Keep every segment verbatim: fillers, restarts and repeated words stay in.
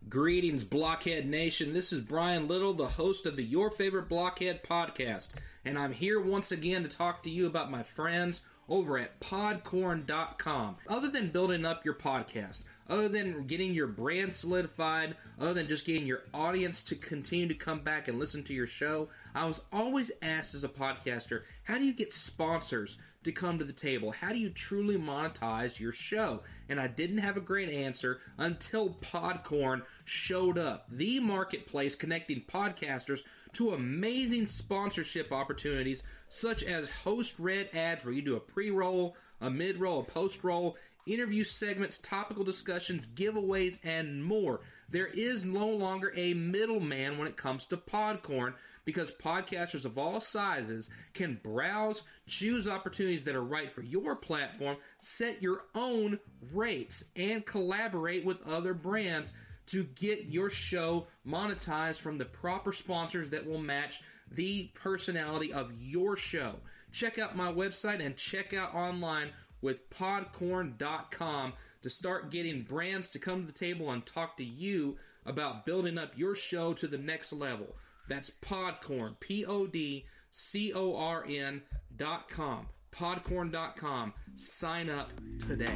Greetings, Blockhead Nation. This is Brian Little, the host of the Your Favorite Blockhead podcast, and I'm here once again to talk to you about my friends over at Podcorn dot com. Other than building up your podcast, other than getting your brand solidified, other than just getting your audience to continue to come back and listen to your show, I was always asked as a podcaster, how do you get sponsors to come to the table? How do you truly monetize your show? And I didn't have a great answer until Podcorn showed up. The marketplace connecting podcasters to amazing sponsorship opportunities such as host-read ads where you do a pre-roll, a mid-roll, a post-roll, interview segments, topical discussions, giveaways, and more. There is no longer a middleman when it comes to Podcorn because podcasters of all sizes can browse, choose opportunities that are right for your platform, set your own rates, and collaborate with other brands to get your show monetized from the proper sponsors that will match the personality of your show. Check out my website and check out online with Podcorn dot com to start getting brands to come to the table and talk to you about building up your show to the next level. That's Podcorn, P O D C O R N dot com. Podcorn dot com. Sign up today.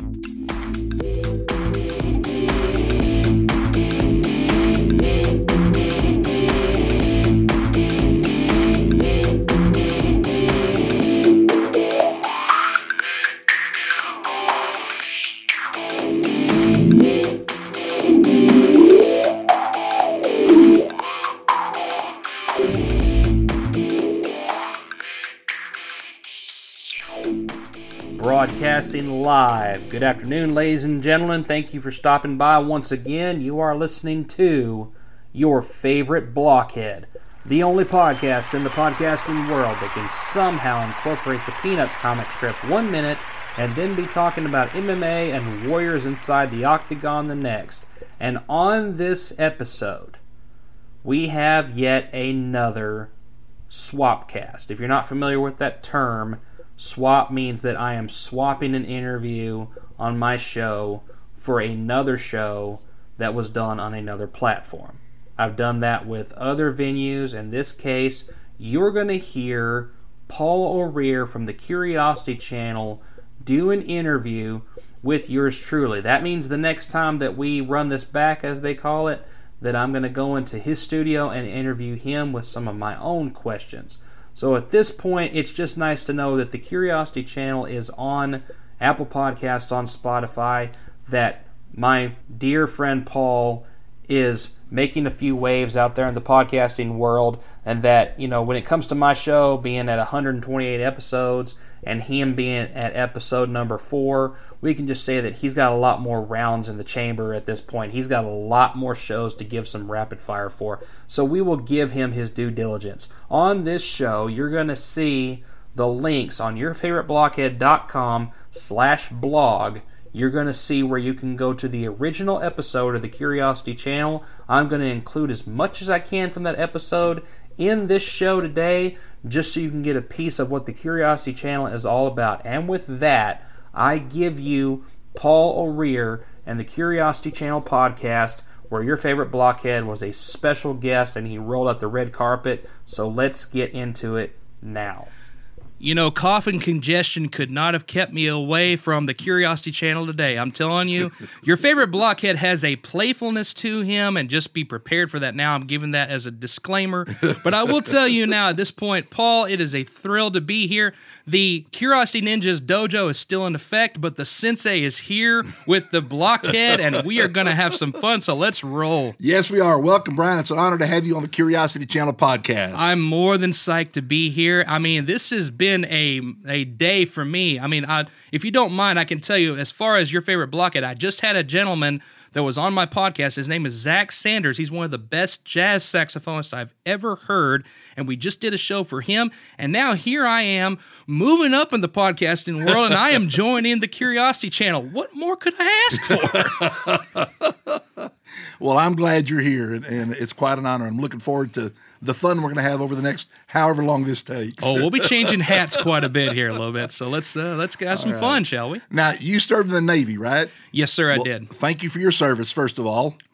Broadcasting live. Good afternoon, ladies and gentlemen. Thank you for stopping by once again. You are listening to Your Favorite Blockhead, the only podcast in the podcasting world that can somehow incorporate the Peanuts comic strip one minute and then be talking about M M A and warriors inside the octagon the next. And on this episode, we have yet another swapcast. If you're not familiar with that term, swap means that I am swapping an interview on my show for another show that was done on another platform. I've done that with other venues. In this case, you're going to hear Paul O'Rear from the Curiosity Channel do an interview with yours truly. That means the next time that we run this back, as they call it, that I'm going to go into his studio and interview him with some of my own questions. So at this point, it's just nice to know that the Curiosity Channel is on Apple Podcasts, on Spotify, that my dear friend Paul is making a few waves out there in the podcasting world, and that, you know, when it comes to my show being at one hundred twenty-eight episodes and him being at episode number four, we can just say that he's got a lot more rounds in the chamber at this point. He's got a lot more shows to give some rapid fire for. So we will give him his due diligence. On this show, you're going to see the links on yourfavoriteblockhead.com slash blog. You're going to see where you can go to the original episode of the Curiosity Channel. I'm going to include as much as I can from that episode in this show today, just so you can get a piece of what the Curiosity Channel is all about. And with that, I give you Paul O'Rear and the Curiosity Channel podcast, where your favorite blockhead was a special guest and he rolled out the red carpet. So let's get into it now. You know, cough and congestion could not have kept me away from the Curiosity Channel today. I'm telling you, your favorite blockhead has a playfulness to him, and just be prepared for that now. I'm giving that as a disclaimer. But I will tell you now at this point, Paul, it is a thrill to be here. The Curiosity Ninjas dojo is still in effect, but the sensei is here with the blockhead, and we are going to have some fun, so let's roll. Yes, we are. Welcome, Brian. It's an honor to have you on the Curiosity Channel podcast. I'm more than psyched to be here. I mean, this has been a a day for me. I mean, I, if you don't mind, I can tell you, as far as your favorite blockhead, I just had a gentleman that was on my podcast. His name is Zach Sanders. He's one of the best jazz saxophonists I've ever heard, and we just did a show for him, and now here I am moving up in the podcasting world, and I am joining the Curiosity Channel. What more could I ask for? Well, I'm glad you're here, and, and it's quite an honor. I'm looking forward to the fun we're going to have over the next however long this takes. Oh, we'll be changing hats quite a bit here a little bit, so let's uh, let's have some right. fun, shall we? Now, you served in the Navy, right? Yes, sir, I well, did. Thank you for your service, first of all.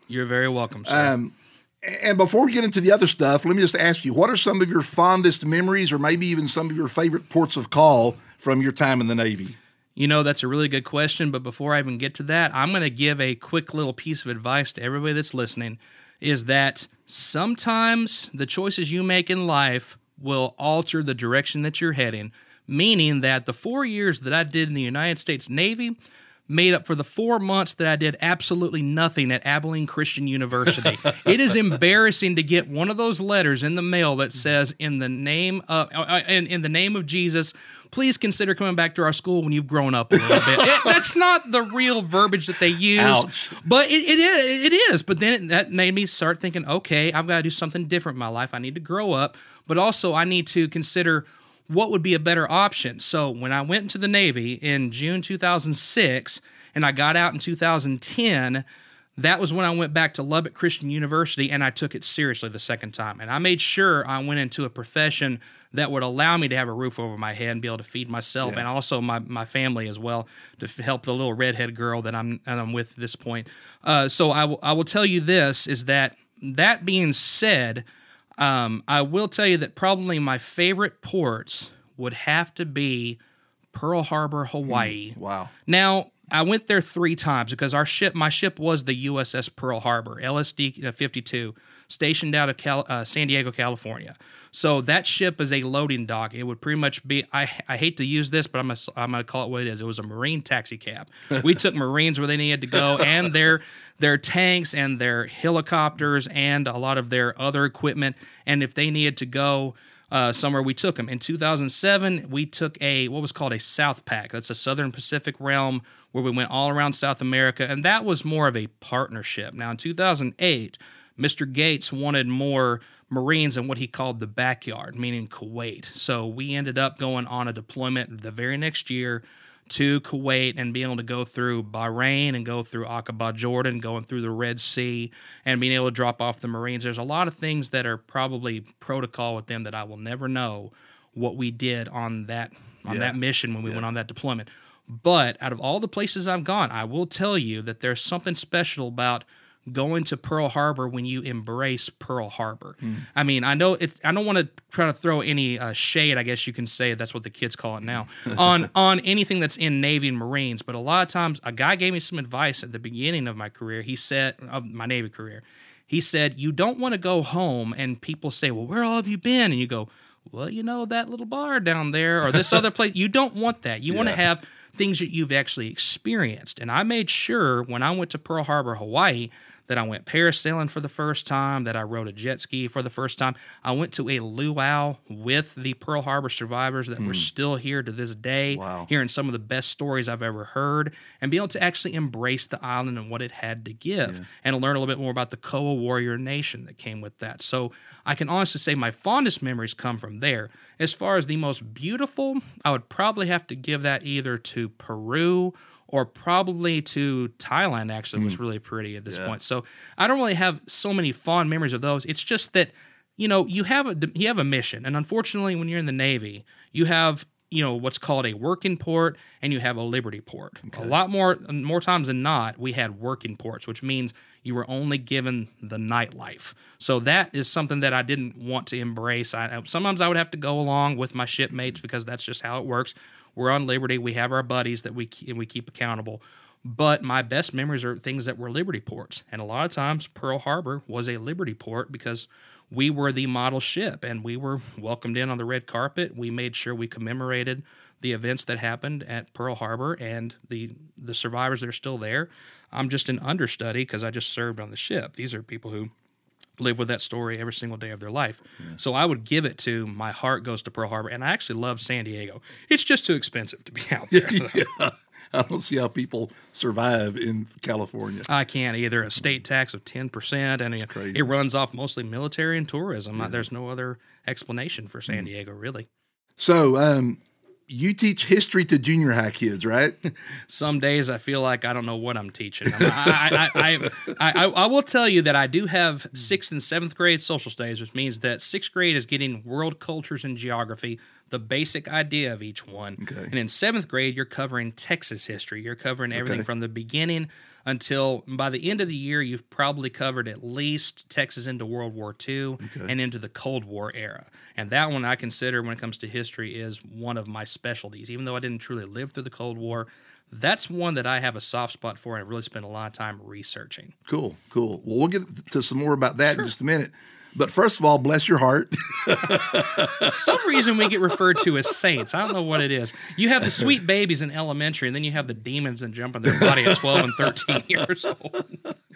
You're very welcome, sir. Um, and before we get into the other stuff, let me just ask you, what are some of your fondest memories or maybe even some of your favorite ports of call from your time in the Navy? You know, that's a really good question, but before I even get to that, I'm going to give a quick little piece of advice to everybody that's listening, is that sometimes the choices you make in life will alter the direction that you're heading, meaning that the four years that I did in the United States Navy made up for the four months that I did absolutely nothing at Abilene Christian University. It is embarrassing to get one of those letters in the mail that says, "In the name of uh, in, in the name of Jesus, please consider coming back to our school when you've grown up a little bit." It, that's not the real verbiage that they use, Ouch. but it, it is. It is. But then it, that made me start thinking, okay, I've got to do something different in my life. I need to grow up, but also I need to consider what would be a better option. So when I went into the Navy in June two thousand six and I got out in two thousand ten, that was when I went back to Lubbock Christian University and I took it seriously the second time. And I made sure I went into a profession that would allow me to have a roof over my head and be able to feed myself Yeah. and also my, my family as well, to f- help the little redhead girl that I'm and I'm with at this point. Uh, so I, w- I will tell you this, is that that being said, Um, I will tell you that probably my favorite ports would have to be Pearl Harbor, Hawaii. Wow. Now, I went there three times because our ship, my ship was the U S S Pearl Harbor, L S D fifty-two, stationed out of Cal, uh, San Diego, California. So that ship is a loading dock. It would pretty much be, I I hate to use this, but I'm going I'm to call it what it is. It was a Marine taxi cab. We took Marines where they needed to go, and their their tanks and their helicopters and a lot of their other equipment. And if they needed to go uh, somewhere, we took them. In two thousand seven, we took a what was called a South Pac. That's a Southern Pacific realm where we went all around South America, and that was more of a partnership. Now, in two thousand eight, Mister Gates wanted more Marines in what he called the backyard, meaning Kuwait. So we ended up going on a deployment the very next year to Kuwait and being able to go through Bahrain and go through Aqaba, Jordan, going through the Red Sea, and being able to drop off the Marines. There's a lot of things that are probably protocol with them that I will never know what we did on that on Yeah. that mission when we Yeah. went on that deployment. But out of all the places I've gone, I will tell you that there's something special about going to Pearl Harbor when you embrace Pearl Harbor. Hmm. I mean, I know it's. I don't want to try to throw any uh, shade, I guess you can say, that's what the kids call it now, on on anything that's in Navy and Marines. But a lot of times, a guy gave me some advice at the beginning of my career. He said, of my Navy career, he said, you don't want to go home and people say, well, where all have you been? And you go, well, you know, that little bar down there or this other place. You don't want that. You want to Yeah. have things that you've actually experienced. And I made sure when I went to Pearl Harbor, Hawaii, that I went parasailing for the first time, that I rode a jet ski for the first time. I went to a luau with the Pearl Harbor survivors that were still here to this day, Wow. hearing some of the best stories I've ever heard, and be able to actually embrace the island and what it had to give, and learn a little bit more about the Koa warrior nation that came with that. So I can honestly say my fondest memories come from there. As far as the most beautiful, I would probably have to give that either to Peru or probably to Thailand. Actually was really pretty at this Yeah. point. So I don't really have so many fond memories of those. It's just that, you know, you have a you have a mission, and unfortunately, when you're in the Navy, you have, you know, what's called a working port and you have a liberty port. A lot more more times than not, we had working ports, which means you were only given the nightlife. So that is something that I didn't want to embrace. I, sometimes I would have to go along with my shipmates because that's just how it works. We're on Liberty. We have our buddies that we we keep accountable. But my best memories are things that were Liberty ports. And a lot of times Pearl Harbor was a Liberty port because we were the model ship and we were welcomed in on the red carpet. We made sure we commemorated the events that happened at Pearl Harbor and the, the survivors that are still there. I'm just an understudy because I just served on the ship. These are people who live with that story every single day of their life. So I would give it to my heart goes to Pearl Harbor, and I actually love San Diego. It's just too expensive to be out there. Yeah. I don't see how people survive in California. I can't either. A state tax of ten percent, and it, crazy. it runs off mostly military and tourism. There's no other explanation for San Diego, really. So, um, you teach history to junior high kids, right? Some days I feel like I don't know what I'm teaching. I, I, I, I, I, I will tell you that I do have sixth and seventh grade social studies, which means that sixth grade is getting world cultures and geography. the basic idea of each one. Okay. And in seventh grade, you're covering Texas history. You're covering everything Okay. from the beginning until by the end of the year, you've probably covered at least Texas into World War Two Okay. and into the Cold War era. And that one I consider, when it comes to history, is one of my specialties. Even though I didn't truly live through the Cold War, that's one that I have a soft spot for and I've really spent a lot of time researching. Cool, cool. Well, we'll get to some more about that in just a minute. But first of all, bless your heart. Some reason we get referred to as saints. I don't know what it is. You have the sweet babies in elementary, and then you have the demons that jump in their body at twelve and thirteen years old.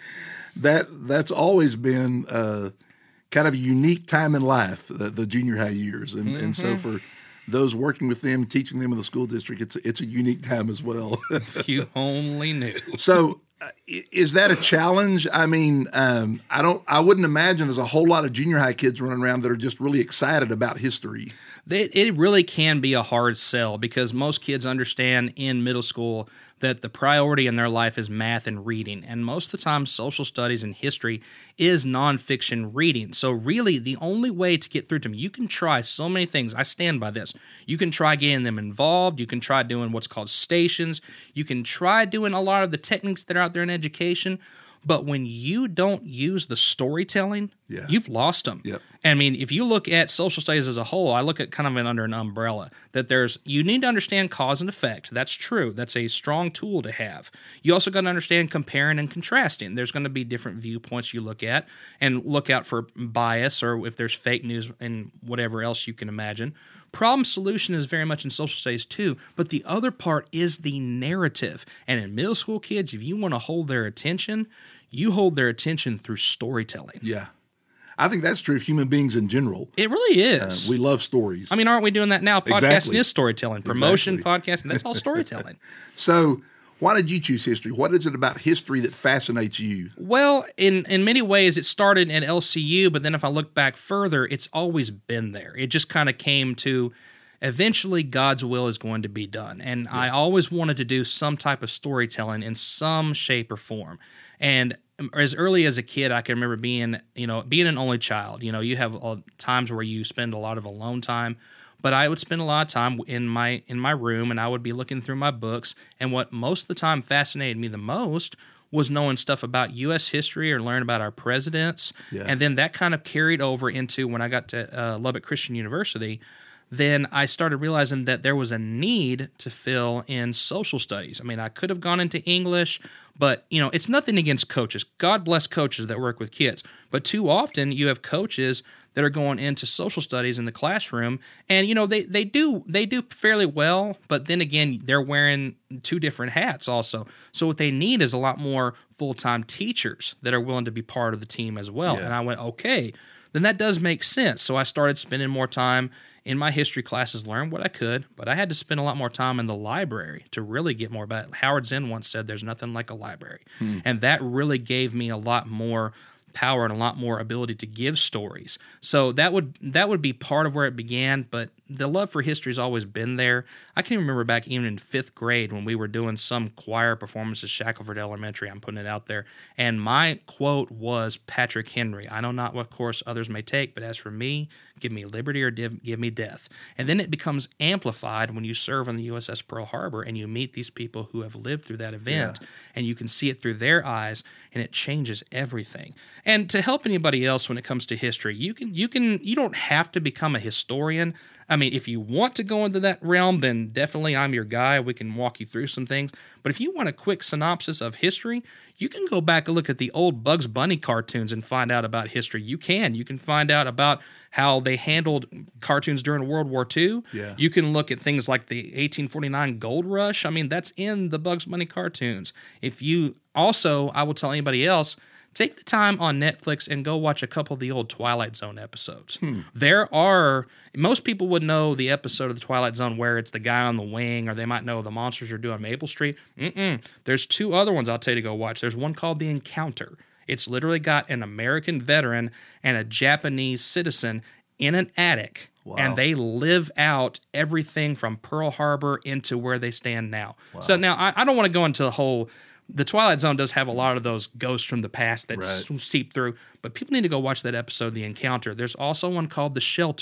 that that's always been uh, kind of a unique time in life, the, the junior high years, and and so for those working with them, teaching them in the school district, it's it's a unique time as well. If you only knew. So, uh, i- is that a challenge? I mean, um, I don't. I wouldn't imagine there's a whole lot of junior high kids running around that are just really excited about history. It, it really can be a hard sell because most kids understand in middle school that the priority in their life is math and reading. And most of the time, social studies and history is nonfiction reading. So really, the only way to get through to them, you can try so many things. I stand by this. You can try getting them involved. You can try doing what's called stations. You can try doing a lot of the techniques that are out there in education. But when you don't use the storytelling, Yeah. you've lost them. Yep. I mean, if you look at social studies as a whole, I look at kind of it under an umbrella that there's, you need to understand cause and effect. That's true. That's a strong tool to have. You also got to understand comparing and contrasting. There's going to be different viewpoints you look at and look out for bias or if there's fake news and whatever else you can imagine. Problem solution is very much in social studies too, but the other part is the narrative. And in middle school kids, if you want to hold their attention, you hold their attention through storytelling. Yeah, I think that's true of human beings in general. It really Uh, is. we love stories. I mean, aren't we doing that now? Podcasting Exactly. is storytelling. Promotion, Exactly. podcasting, that's all storytelling. So, why did you choose history? What is it about history that fascinates you? Well, in, in many ways, it started at L C U, but then if I look back further, it's always been there. It just kind of came to eventually God's will is going to be done. And I always wanted to do some type of storytelling in some shape or form. And as early as a kid, I can remember being, you know, being an only child. You know, you have uh, times where you spend a lot of alone time. But I would spend a lot of time in my in my room, and I would be looking through my books. And what most of the time fascinated me the most was knowing stuff about U S history or learning about our presidents. Yeah. And then that kind of carried over into when I got to uh, Lubbock Christian University. Then I started realizing that there was a need to fill in social studies. I mean, I could have gone into English, but, you know, it's nothing against coaches. God bless coaches that work with kids. But too often you have coaches that are going into social studies in the classroom, and, you know, they, they do they do fairly well, but then again, they're wearing two different hats also. So what they need is a lot more full-time teachers that are willing to be part of the team as well. Yeah. And I went, okay, then that does make sense. So I started spending more time in my history classes, learn what I could, but I had to spend a lot more time in the library to really get more about it. Howard Zinn once said, there's nothing like a library. And that really gave me a lot more power and a lot more ability to give stories. So that would that would be part of where it began, but the love for history has always been there. I can remember back even in fifth grade when we were doing some choir performance at Shackelford Elementary, I'm putting it out there, and my quote was Patrick Henry. I know not what course others may take, but as for me, give me liberty or div- give me death. And then it becomes amplified when you serve on the U S S Pearl Harbor and you meet these people who have lived through that event, and you can see it through their eyes, and it changes everything. And to help anybody else when it comes to history, you can you can you don't have to become a historian. I mean, if you want to go into that realm, then definitely I'm your guy. We can walk you through some things. But if you want a quick synopsis of history, you can go back and look at the old Bugs Bunny cartoons and find out about history. You can. You can find out about how they handled cartoons during World War Two. Yeah. You can look at things like the eighteen forty-nine Gold Rush. I mean, that's in the Bugs Bunny cartoons. If you also, I will tell anybody else, take the time on Netflix and go watch a couple of the old Twilight Zone episodes. Hmm. There are, most people would know the episode of the Twilight Zone where it's the guy on the wing, or they might know the monsters are doing Maple Street. Mm-mm. There's two other ones I'll tell you to go watch. There's one called The Encounter. It's literally got an American veteran and a Japanese citizen in an attic. Wow. And they live out everything from Pearl Harbor into where they stand now. So now I, I don't want to go into the whole. The Twilight Zone does have a lot of those ghosts from the past that Right. seep through, but people need to go watch that episode, The Encounter. There's also one called The Shelter,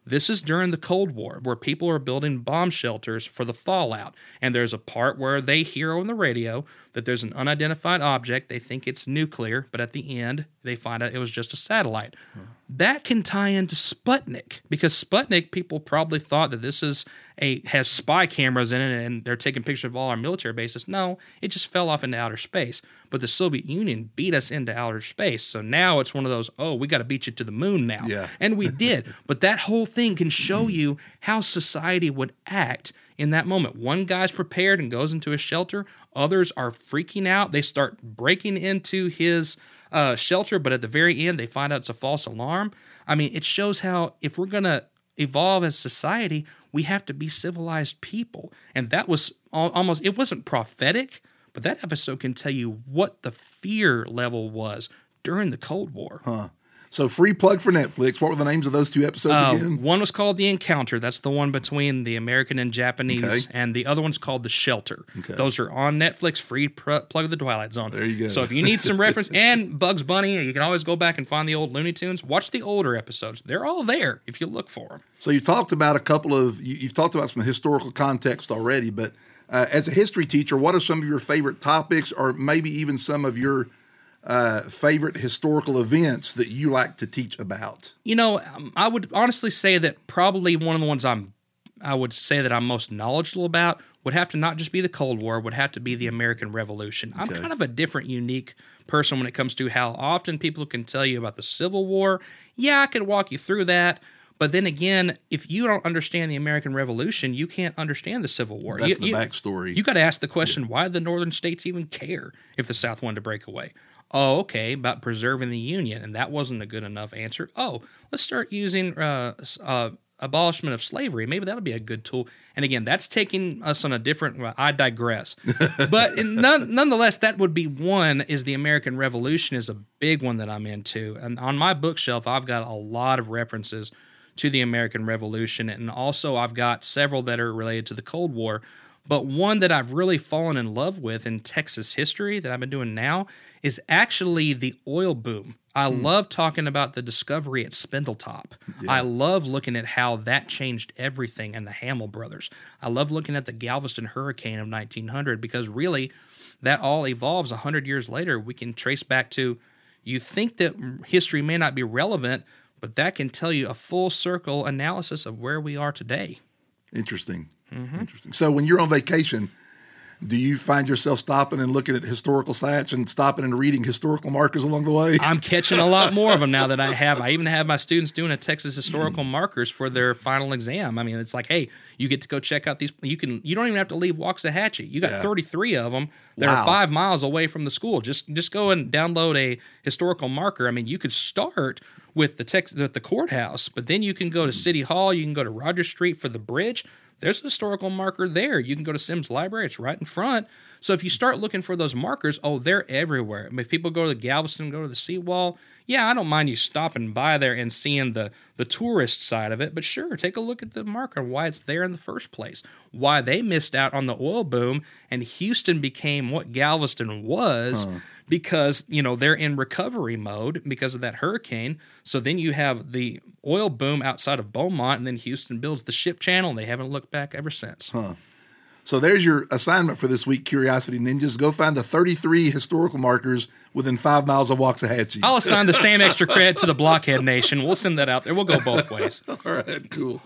This is during the Cold War, where people are building bomb shelters for the fallout. And there's a part where they hear on the radio that there's an unidentified object. They think it's nuclear, but at the end, they find out it was just a satellite. Huh. That can tie into Sputnik, because Sputnik, people probably thought that this is a has spy cameras in it and they're taking pictures of all our military bases. No, it just fell off into outer space. But the Soviet Union beat us into outer space. So now it's one of those, oh, we got to beat you to the moon now. Yeah. And we did. But that whole thing can show you how society would act in that moment. One guy's prepared and goes into a shelter. Others are freaking out. They start breaking into his uh, shelter, but at the very end, they find out it's a false alarm. I mean, it shows how if we're going to evolve as society, we have to be civilized people. And that was almost, it wasn't prophetic, but that episode can tell you what the fear level was during the Cold War. Huh. So free plug for Netflix. What were the names of those two episodes uh, again? One was called The Encounter. That's the one between the American and Japanese. Okay. And the other one's called The Shelter. Okay. Those are on Netflix. Free pr- plug of the Twilight Zone. There you go. So if you need some reference, and Bugs Bunny, you can always go back and find the old Looney Tunes. Watch the older episodes. They're all there if you look for them. So you talked about a couple of, you, you've talked about some historical context already, but uh, as a history teacher, what are some of your favorite topics, or maybe even some of your Uh, favorite historical events that you like to teach about? You know, um, I would honestly say that probably one of the ones I'm, I would say that I'm most knowledgeable about would have to not just be the Cold War, would have to be the American Revolution. I'm Okay. kind of a different, unique person when it comes to how often people can tell you about the Civil War. Yeah, I could walk you through that. But then again, if you don't understand the American Revolution, you can't understand the Civil War. That's you, the you, backstory. You got to ask the question, yeah. Why did the northern states even care if the South wanted to break away? Oh, okay, about preserving the Union, and that wasn't a good enough answer. Oh, let's start using uh, uh, abolishment of slavery. Maybe that'll be a good tool. And again, that's taking us on a different, well, I digress. But in, none, nonetheless, that would be one, is the American Revolution is a big one that I'm into. And on my bookshelf, I've got a lot of references to the American Revolution, and also I've got several that are related to the Cold War. But one that I've really fallen in love with in Texas history that I've been doing now is actually the oil boom. I mm. love talking about the discovery at Spindletop. Yeah. I love looking at how that changed everything, and the Hamill brothers. I love looking at the Galveston hurricane of nineteen hundred, because really that all evolves one hundred years later. We can trace back to, you think that history may not be relevant, but that can tell you a full circle analysis of where we are today. Interesting. Mm-hmm. Interesting. So when you're on vacation, do you find yourself stopping and looking at historical sites and stopping and reading historical markers along the way? I'm catching a lot more of them now that I have. I even have my students doing a Texas historical markers for their final exam. I mean, it's like, hey, you get to go check out these. You can. You don't even have to leave Waxahachie. You got yeah. thirty-three of them that wow. are five miles away from the school. Just just go and download a historical marker. I mean, you could start with the text at the courthouse, but then you can go to City Hall. You can go to Rogers Street for the bridge. There's a historical marker there. You can go to Sims Library. It's right in front. So if you start looking for those markers, oh, they're everywhere. I mean, if people go to Galveston, go to the seawall, yeah, I don't mind you stopping by there and seeing the, the tourist side of it. But sure, take a look at the marker and why it's there in the first place, why they missed out on the oil boom, and Houston became what Galveston was. Huh. Because, you know, they're in recovery mode because of that hurricane. So then you have the oil boom outside of Beaumont, and then Houston builds the ship channel, and they haven't looked back ever since. Huh. So there's your assignment for this week, Curiosity Ninjas. Go find the thirty-three historical markers within five miles of Waxahachie. I'll assign the same extra credit to the Blockhead Nation. We'll send that out there. We'll go both ways. All right, cool.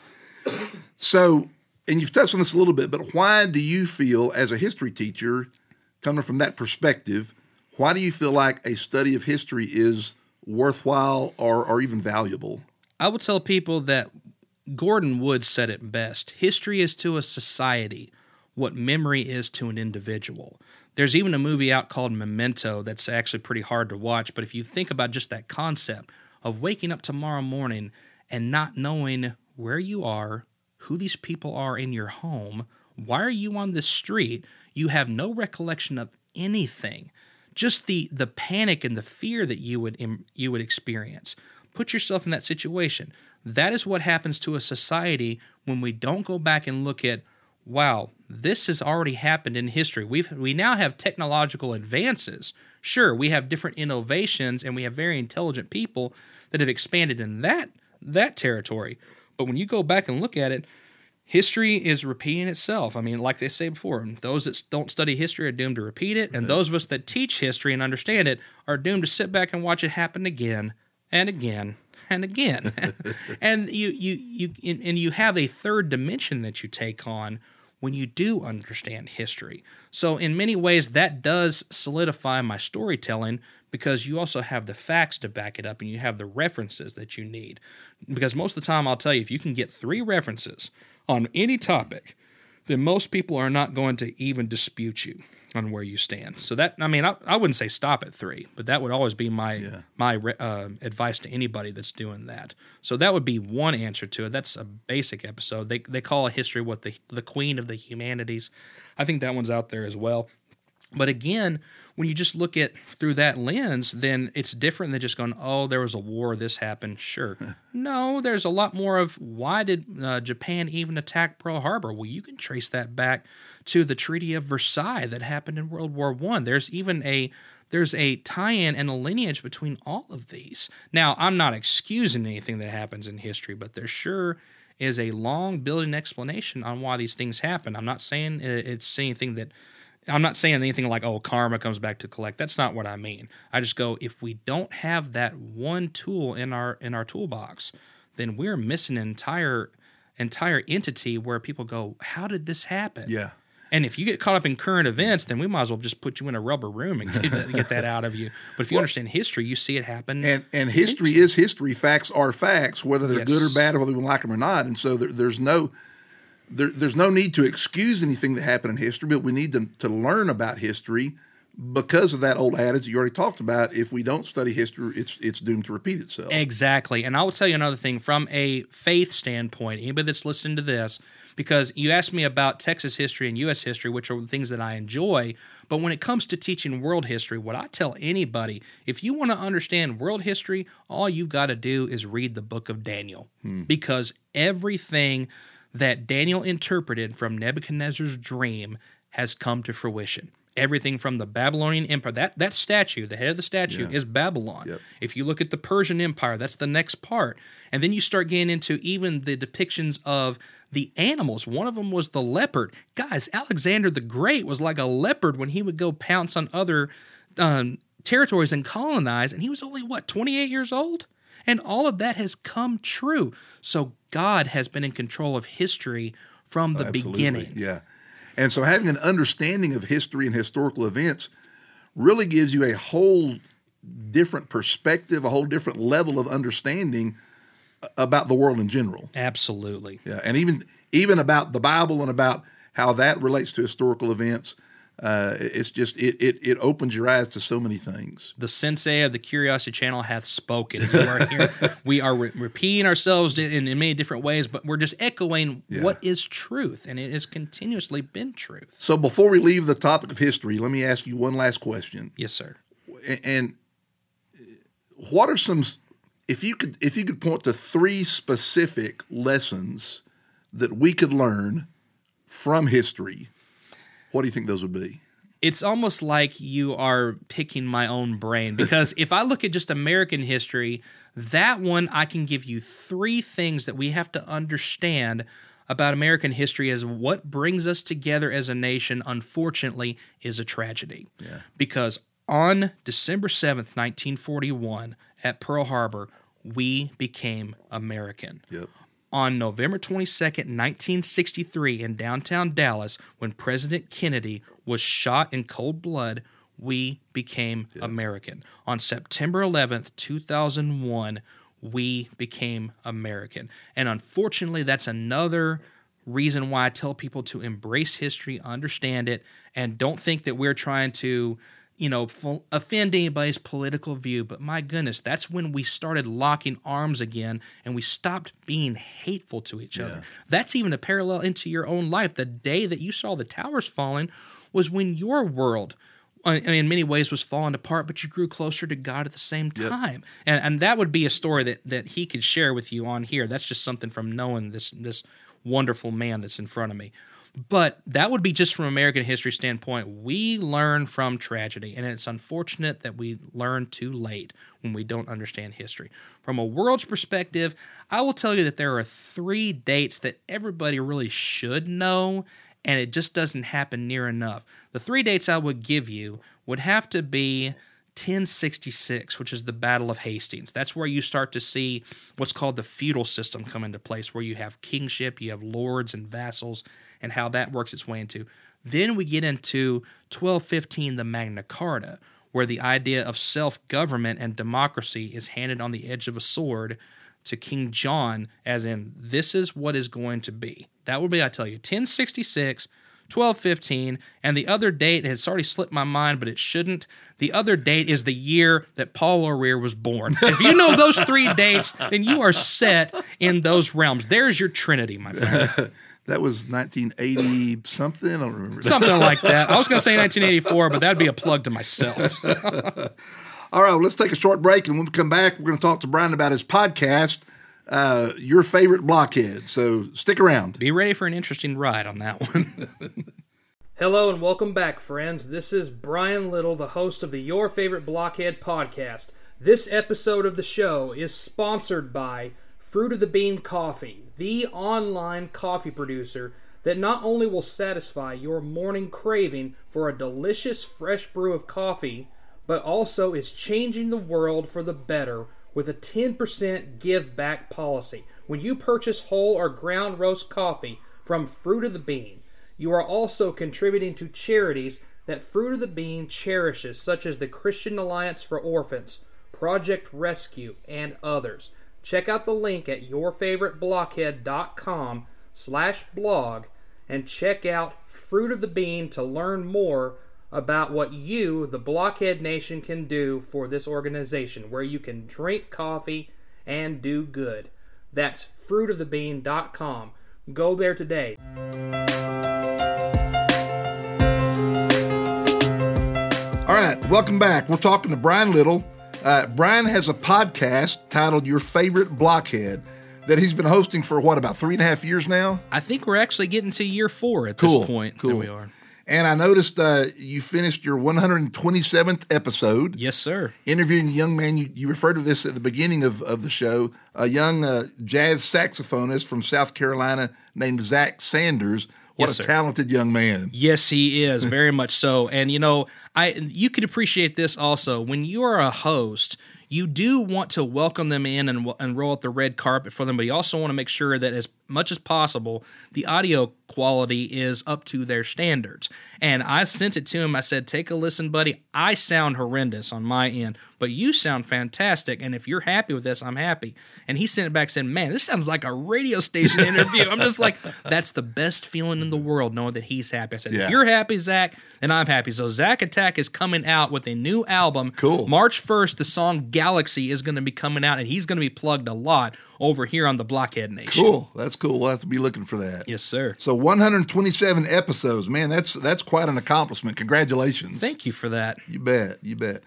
So, and you've touched on this a little bit, but why do you feel, as a history teacher, coming from that perspective, why do you feel like a study of history is worthwhile or, or even valuable? I would tell people that Gordon Wood said it best. History is to a society what memory is to an individual. There's even a movie out called Memento that's actually pretty hard to watch, but if you think about just that concept of waking up tomorrow morning and not knowing where you are, who these people are in your home, why are you on this street, you have no recollection of anything. Just the the panic and the fear that you would you would experience. Put yourself in that situation. That is what happens to a society when we don't go back and look at, wow, this has already happened in history. We've we now have technological advances. Sure, we have different innovations and we have very intelligent people that have expanded in that that territory. But when you go back and look at it, history is repeating itself. I mean, like they say before, those that don't study history are doomed to repeat it, and right. those of us that teach history and understand it are doomed to sit back and watch it happen again and again and again. and you you you and you have a third dimension that you take on when you do understand history. So in many ways, that does solidify my storytelling, because you also have the facts to back it up and you have the references that you need. Because most of the time, I'll tell you, if you can get three references on any topic, then most people are not going to even dispute you on where you stand. So that, I mean, I, I wouldn't say stop at three, but that would always be my yeah. my uh, advice to anybody that's doing that. So that would be one answer to it. That's a basic episode. They they call history what the the queen of the humanities. I think that one's out there as well. But again, when you just look at through that lens, then it's different than just going, oh, there was a war, this happened. Sure. No, there's a lot more of why did uh, Japan even attack Pearl Harbor? Well, you can trace that back to the Treaty of Versailles that happened in World War One. There's even a there's a tie-in and a lineage between all of these. Now, I'm not excusing anything that happens in history, but there sure is a long building explanation on why these things happen. I'm not saying it's anything that I'm not saying anything like, oh, karma comes back to collect. That's not what I mean. I just go, if we don't have that one tool in our in our toolbox, then we're missing an entire entire entity where people go, how did this happen? Yeah. And if you get caught up in current events, then we might as well just put you in a rubber room and get that, get that out of you. But if you well, understand history, you see it happen. And and history is history. Facts are facts, whether they're yes. good or bad, or whether we like them or not. And so there, there's no... There, there's no need to excuse anything that happened in history, but we need to, to learn about history because of that old adage you already talked about. If we don't study history, it's it's doomed to repeat itself. Exactly. And I will tell you another thing from a faith standpoint, anybody that's listening to this, because you asked me about Texas history and U S history, which are the things that I enjoy. But when it comes to teaching world history, what I tell anybody, if you want to understand world history, all you've got to do is read the book of Daniel, hmm. because everything that Daniel interpreted from Nebuchadnezzar's dream has come to fruition. Everything from the Babylonian Empire, that, that statue, the head of the statue, yeah. is Babylon. Yep. If you look at the Persian Empire, that's the next part. And then you start getting into even the depictions of the animals. One of them was the leopard. Guys, Alexander the Great was like a leopard when he would go pounce on other um, territories and colonize, and he was only, what, twenty-eight years old? And all of that has come true. So God has been in control of history from the Absolutely. beginning. Yeah. And so having an understanding of history and historical events really gives you a whole different perspective, a whole different level of understanding about the world in general. Absolutely. Yeah. And even even about the Bible and about how that relates to historical events. Uh, it's just, it, it it opens your eyes to so many things. The sensei of the Curiosity Channel hath spoken. We are here. We are re- repeating ourselves in, in many different ways, but we're just echoing yeah. what is truth, and it has continuously been truth. So before we leave the topic of history, let me ask you one last question. Yes, sir. And what are some, if you could, if you could point to three specific lessons that we could learn from history, what do you think those would be? It's almost like you are picking my own brain, because if I look at just American history, that one I can give you three things that we have to understand about American history as what brings us together as a nation, unfortunately, is a tragedy. Yeah. Because on December seventh, nineteen forty-one, at Pearl Harbor, we became American. Yep. On November twenty-second, nineteen sixty-three, in downtown Dallas, when President Kennedy was shot in cold blood, we became yeah. American. On September eleventh, two thousand one, we became American. And unfortunately, that's another reason why I tell people to embrace history, understand it, and don't think that we're trying to, you know, offend anybody's political view. But my goodness, that's when we started locking arms again and we stopped being hateful to each other. Yeah. That's even a parallel into your own life. The day that you saw the towers falling was when your world, in many ways, was falling apart, but you grew closer to God at the same time. Yep. And and that would be a story that, that he could share with you on here. That's just something from knowing this this wonderful man that's in front of me. But that would be just from American history standpoint. We learn from tragedy, and it's unfortunate that we learn too late when we don't understand history. From a world's perspective, I will tell you that there are three dates that everybody really should know, and it just doesn't happen near enough. The three dates I would give you would have to be ten sixty-six, which is the Battle of Hastings. That's where you start to see what's called the feudal system come into place, where you have kingship, you have lords and vassals, and how that works its way into. Then we get into twelve fifteen, the Magna Carta, where the idea of self-government and democracy is handed on the edge of a sword to King John, as in, this is what is going to be. That would be, I tell you, ten sixty-six, twelve fifteen, and the other date, it's already slipped my mind, but it shouldn't. The other date is the year that Paul O'Rear was born. If you know those three dates, then you are set in those realms. There's your trinity, my friend. That was nineteen eighty something. I don't remember. Something like that. I was going to say nineteen eighty-four, but that'd be a plug to myself. All right, well, let's take a short break, and when we come back, we're going to talk to Brian about his podcast, uh, Your Favorite Blockhead. So stick around. Be ready for an interesting ride on that one. Hello and welcome back, friends. This is Brian Little, the host of the Your Favorite Blockhead podcast. This episode of the show is sponsored by Fruit of the Bean Coffee, the online coffee producer that not only will satisfy your morning craving for a delicious fresh brew of coffee, but also is changing the world for the better with a ten percent give back policy. When you purchase whole or ground roast coffee from Fruit of the Bean, you are also contributing to charities that Fruit of the Bean cherishes, such as the Christian Alliance for Orphans, Project Rescue, and others. Check out the link at yourfavoriteblockhead.com slash blog and check out Fruit of the Bean to learn more about what you, the Blockhead Nation, can do for this organization, where you can drink coffee and do good. That's fruit of the bean dot com. Go there today. All right, welcome back. We're talking to Brian Little. Uh, Brian has a podcast titled Your Favorite Blockhead that he's been hosting for, what, about three and a half years now? I think we're actually getting to year four at Cool, this point. cool. There we are. And I noticed uh, you finished your one hundred twenty-seventh episode. Yes, sir. Interviewing a young man, you, you referred to this at the beginning of, of the show, a young uh, jazz saxophonist from South Carolina named Zach Sanders. What Yes, a sir. talented young man. Yes, he is, very much so. And you know, I you could appreciate this also. When you are a host, you do want to welcome them in and, and roll out the red carpet for them, but you also want to make sure that as much as possible, the audio quality is up to their standards. And I sent it to him. I said, take a listen, buddy. I sound horrendous on my end, but you sound fantastic. And if you're happy with this, I'm happy. And he sent it back and said, man, this sounds like a radio station interview. I'm just like, that's the best feeling in the world, knowing that he's happy. I said, Yeah. if you're happy, Zach, then I'm happy. So Zach Attack is coming out with a new album. Cool. March first, the song Galaxy is going to be coming out, and he's going to be plugged a lot over here on the Blockhead Nation. Cool. That's cool. We'll have to be looking for that. Yes, sir. So one hundred twenty-seven episodes. Man, that's that's quite an accomplishment. Congratulations. Thank you for that. You bet. You bet.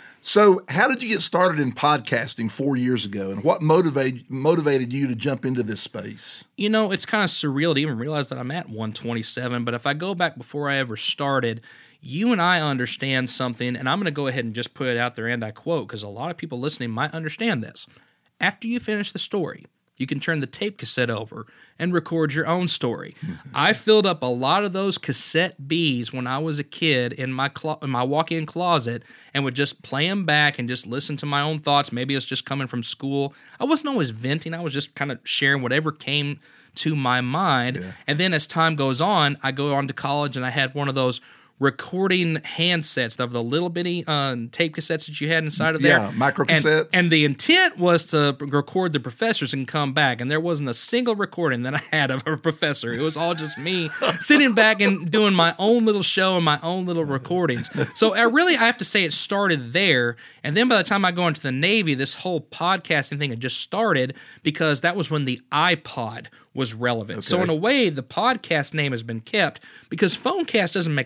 So how did you get started in podcasting four years ago, and what motivated motivated you to jump into this space? You know, it's kind of surreal to even realize that I'm at one twenty-seven, but if I go back before I ever started, you and I understand something, and I'm going to go ahead and just put it out there, and I quote, because a lot of people listening might understand this. After you finish the story, you can turn the tape cassette over and record your own story. I filled up a lot of those cassette Bs when I was a kid in my clo- in my walk-in closet and would just play them back and just listen to my own thoughts. Maybe it's just coming from school. I wasn't always venting. I was just kind of sharing whatever came to my mind. Yeah. And then as time goes on, I go on to college and I had one of those recording handsets of the little bitty uh, tape cassettes that you had inside of there. Yeah, micro And- cassettes. And, the intent was to record the professors and come back, and there wasn't a single recording that I had of a professor. It was all just me sitting back and doing my own little show and my own little recordings. So I really, I have to say it started there, and then by the time I go into the Navy, this whole podcasting thing had just started because that was when the iPod was relevant. So Okay. in a way, the podcast name has been kept because Phonecast doesn't make a whole lot of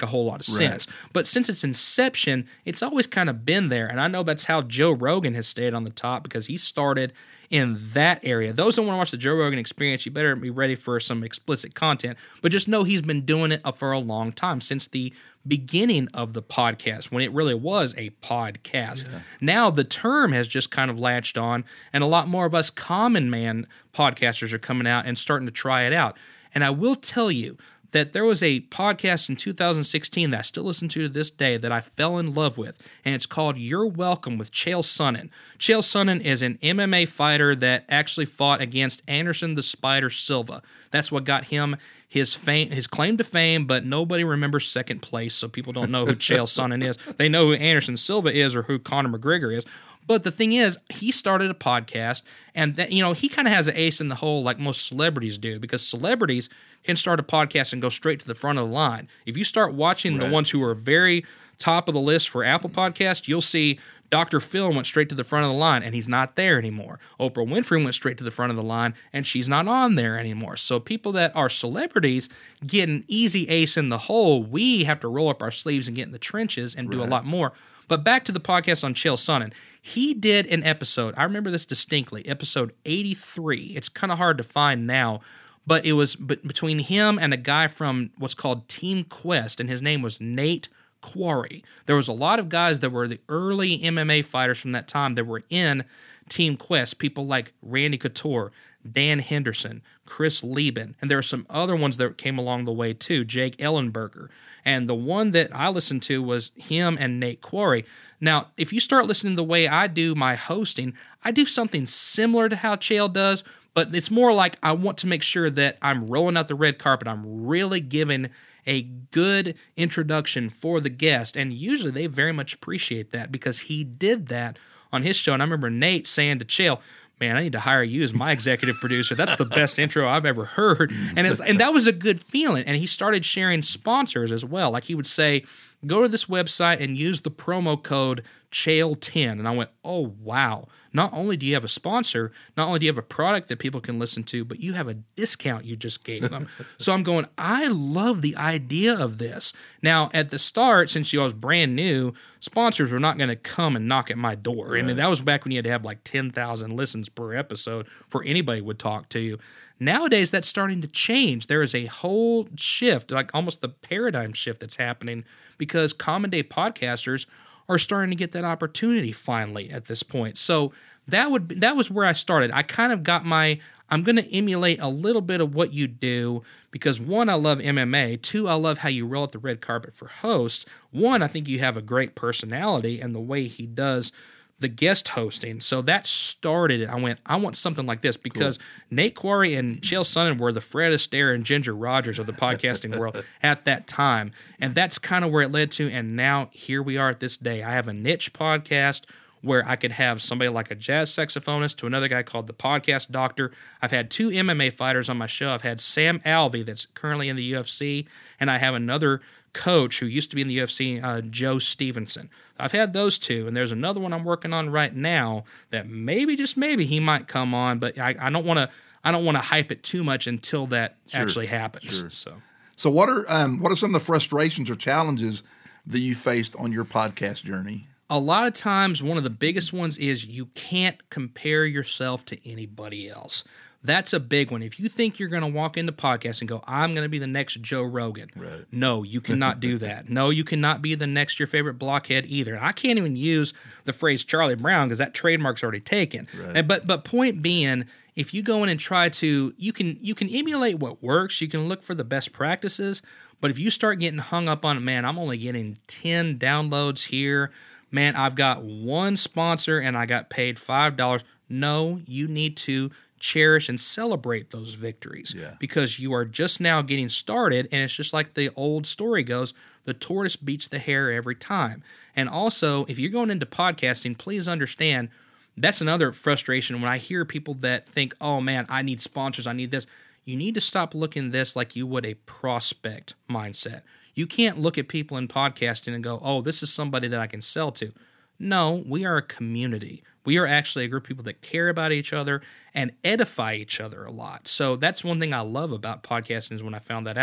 since. But since its inception, it's always kind of been there. And I know that's how Joe Rogan has stayed on the top because he started in that area. Those that want to watch the Joe Rogan Experience, you better be ready for some explicit content. But just know he's been doing it for a long time, since the beginning of the podcast, when it really was a podcast. Yeah. Now the term has just kind of latched on, and a lot more of us common man podcasters are coming out and starting to try it out. And I will tell you that there was a podcast in two thousand sixteen that I still listen to to this day that I fell in love with, and it's called You're Welcome with Chael Sonnen. Chael Sonnen is an M M A fighter that actually fought against Anderson the Spider Silva. That's what got him his fame, his claim to fame, but nobody remembers second place, so people don't know who Chael Sonnen is. They know who Anderson Silva is or who Conor McGregor is. But the thing is, he started a podcast, and that, you know, he kind of has an ace in the hole like most celebrities do, because celebrities can start a podcast and go straight to the front of the line. If you start watching right. the ones who are very top of the list for Apple Podcasts, you'll see Doctor Phil went straight to the front of the line, and he's not there anymore. Oprah Winfrey went straight to the front of the line, and she's not on there anymore. So people that are celebrities get an easy ace in the hole. We have to roll up our sleeves and get in the trenches and do right. a lot more. But back to the podcast on Chael Sonnen. He did an episode, I remember this distinctly, episode eighty-three. It's kind of hard to find now, but it was between him and a guy from what's called Team Quest, and his name was Nate Quarry. There was a lot of guys that were the early M M A fighters from that time that were in Team Quest, people like Randy Couture, Dan Henderson, Chris Lieben, and there are some other ones that came along the way too, Jake Ellenberger. And the one that I listened to was him and Nate Quarry. Now, if you start listening the way I do my hosting, I do something similar to how Chael does, but it's more like I want to make sure that I'm rolling out the red carpet. I'm really giving a good introduction for the guest, and usually they very much appreciate that because he did that on his show. And I remember Nate saying to Chael, man, I need to hire you as my executive producer. That's the best intro I've ever heard. And it's, and that was a good feeling. And he started sharing sponsors as well. Like he would say, go to this website and use the promo code Chael ten. And I went, oh, wow. Not only do you have a sponsor, not only do you have a product that people can listen to, but you have a discount you just gave them. So I'm going, I love the idea of this. Now, at the start, since I was brand new, sponsors were not going to come and knock at my door. Right. And that was back when you had to have like ten thousand listens per episode before anybody would talk to you. Nowadays, that's starting to change. There is a whole shift, like almost the paradigm shift that's happening, because common day podcasters are starting to get that opportunity finally at this point. So that would be, that was where I started. I kind of got my, I'm going to emulate a little bit of what you do because one, I love M M A. Two, I love how you roll out the red carpet for hosts. One, I think you have a great personality and the way he does the guest hosting. So that started it. I went, I want something like this because cool. Nate Quarry and Chael Sonnen were the Fred Astaire and Ginger Rogers of the podcasting world at that time. And that's kind of where it led to. And now here we are at this day. I have a niche podcast where I could have somebody like a jazz saxophonist to another guy called the Podcast Doctor. I've had two M M A fighters on my show. I've had Sam Alvey that's currently in the U F C, and I have another coach who used to be in the U F C, uh, Joe Stevenson. I've had those two, and there's another one I'm working on right now that maybe, just maybe, he might come on, but I, I don't want to. I don't want to hype it too much until that sure. actually happens. Sure. So, so what are um, what are some of the frustrations or challenges that you faced on your podcast journey? A lot of times, one of the biggest ones is you can't compare yourself to anybody else. That's a big one. If you think you're going to walk into podcasts and go, I'm going to be the next Joe Rogan. Right. No, you cannot do that. No, you cannot be the next your favorite blockhead either. I can't even use the phrase Charlie Brown because that trademark's already taken. Right. And, but but point being, if you go in and try to, you can you can emulate what works. You can look for the best practices. But if you start getting hung up on, man, I'm only getting ten downloads here. Man, I've got one sponsor and I got paid five dollars. No, you need to cherish and celebrate those victories yeah. because you are just now getting started, and it's just like the old story goes, the tortoise beats the hare every time. And also, if you're going into podcasting, please understand that's another frustration when I hear people that think, oh man, I need sponsors, I need this. You need to stop looking at this like you would a prospect mindset. You can't look at people in podcasting and go, oh, this is somebody that I can sell to. No, we are a community. We are actually a group of people that care about each other and edify each other a lot. So that's one thing I love about podcasting is when I found that out.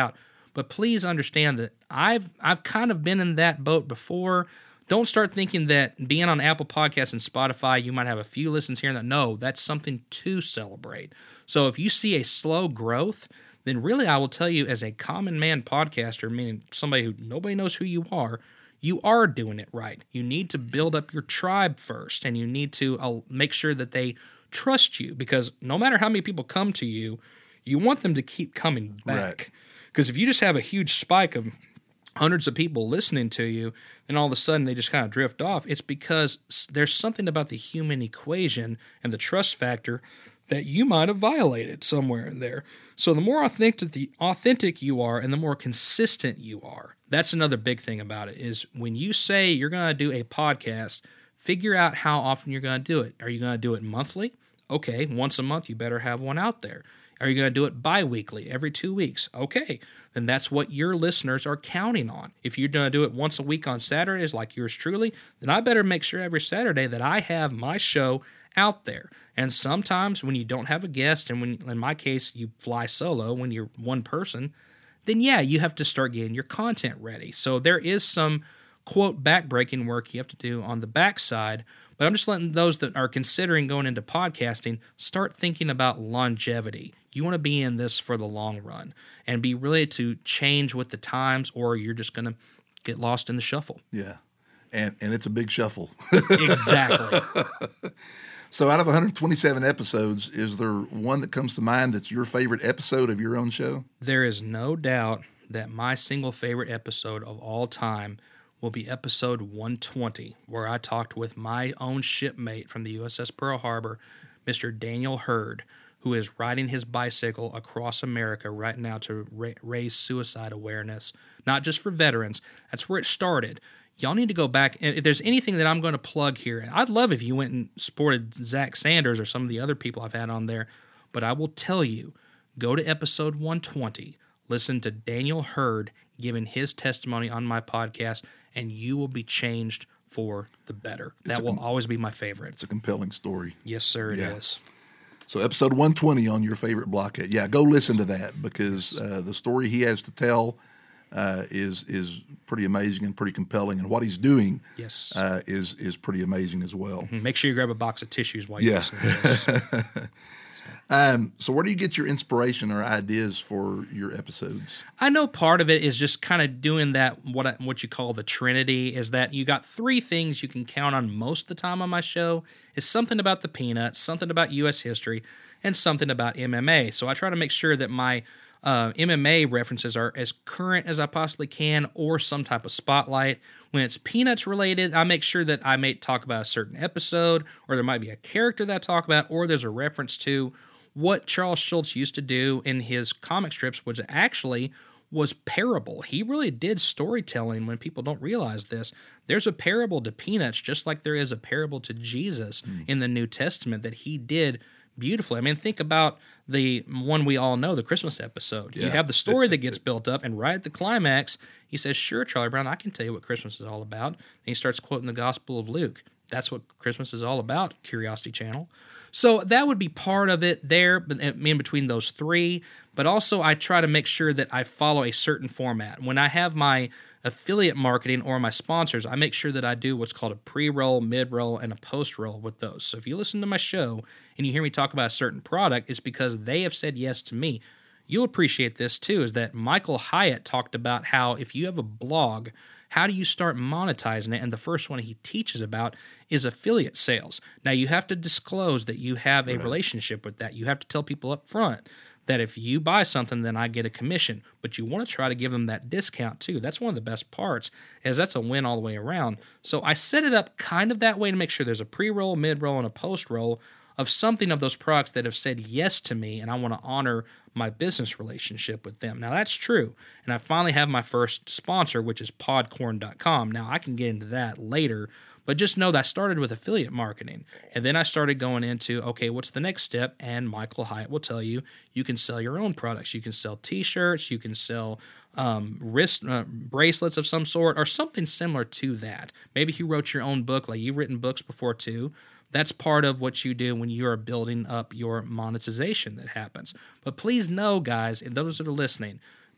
But please understand that I've I've kind of been in that boat before. Don't start thinking that being on Apple Podcasts and Spotify, you might have a few listens here and that. No, that's something to celebrate. So if you see a slow growth, then really I will tell you as a common man podcaster, meaning somebody who nobody knows who you are, you are doing it right. You need to build up your tribe first, and you need to uh, make sure that they trust you, because no matter how many people come to you, you want them to keep coming back. Because right. if you just have a huge spike of hundreds of people listening to you, then all of a sudden they just kind of drift off. It's because there's something about the human equation and the trust factor that you might have violated somewhere in there. So the more authentic, the authentic you are and the more consistent you are, that's another big thing about it, is when you say you're going to do a podcast, figure out how often you're going to do it. Are you going to do it monthly? Okay, once a month, you better have one out there. Are you going to do it bi-weekly, every two weeks? Okay, then that's what your listeners are counting on. If you're going to do it once a week on Saturdays like yours truly, then I better make sure every Saturday that I have my show out there. And sometimes when you don't have a guest, and when, in my case, you fly solo when you're one person, then yeah, you have to start getting your content ready. So there is some, quote, backbreaking work you have to do on the backside, but I'm just letting those that are considering going into podcasting start thinking about longevity. You want to be in this for the long run and be ready to change with the times, or you're just going to get lost in the shuffle. Yeah, and and it's a big shuffle. Exactly. So out of one hundred twenty-seven episodes, is there one that comes to mind that's your favorite episode of your own show? There is no doubt that my single favorite episode of all time will be episode one twenty, where I talked with my own shipmate from the U S S Pearl Harbor, Mister Daniel Hurd, who is riding his bicycle across America right now to ra- raise suicide awareness, not just for veterans. That's where it started. Y'all need to go back. If there's anything that I'm going to plug here, I'd love if you went and supported Zach Sanders or some of the other people I've had on there, but I will tell you, go to episode one twenty, listen to Daniel Hurd giving his testimony on my podcast, and you will be changed for the better. That It's a will com- always be my favorite. It's a compelling story. Yes, sir, it Yeah. is. So episode one twenty on your favorite blockhead. Yeah, go listen to that, because uh, the story he has to tell uh, is is pretty amazing and pretty compelling, and what he's doing Yes. uh, is is pretty amazing as well. Make sure you grab a box of tissues while you Yeah. listen to this. Um, so where do you get your inspiration or ideas for your episodes? I know part of it is just kind of doing that, what I, what you call the Trinity, is that you got three things you can count on most of the time on my show. Is something about the Peanuts, something about U S history, and something about M M A. So I try to make sure that my uh, M M A references are as current as I possibly can, or some type of spotlight. When it's Peanuts related, I make sure that I may talk about a certain episode, or there might be a character that I talk about, or there's a reference to what Charles Schulz used to do in his comic strips, which actually was parable. He really did storytelling when people don't realize this. There's a parable to Peanuts, just like there is a parable to Jesus mm. in the New Testament that he did beautifully. I mean, think about the one we all know, the Christmas episode. Yeah. You have the story that gets built up, and right at the climax, he says, sure, Charlie Brown, I can tell you what Christmas is all about. And he starts quoting the Gospel of Luke. That's what Christmas is all about, Curiosity Channel. So that would be part of it there, in between those three. But also I try to make sure that I follow a certain format. When I have my affiliate marketing or my sponsors, I make sure that I do what's called a pre-roll, mid-roll, and a post-roll with those. So if you listen to my show and you hear me talk about a certain product, it's because they have said yes to me. You'll appreciate this too, is that Michael Hyatt talked about how if you have a blog, how do you start monetizing it? And the first one he teaches about is affiliate sales. Now, you have to disclose that you have a right. relationship with that. You have to tell people up front that if you buy something, then I get a commission. But you want to try to give them that discount too. That's one of the best parts, is that's a win all the way around. So I set it up kind of that way to make sure there's a pre-roll, mid-roll, and a post-roll of something of those products that have said yes to me, and I want to honor my business relationship with them. Now, that's true. And I finally have my first sponsor, which is podcorn dot com. Now, I can get into that later, but just know that I started with affiliate marketing. And then I started going into, okay, what's the next step? And Michael Hyatt will tell you, you can sell your own products. You can sell T-shirts. You can sell um, wrist uh, bracelets of some sort, or something similar to that. Maybe you wrote your own book, like you've written books before too. That's part of what you do when you are building up your monetization that happens. But please know, guys, and those that are listening,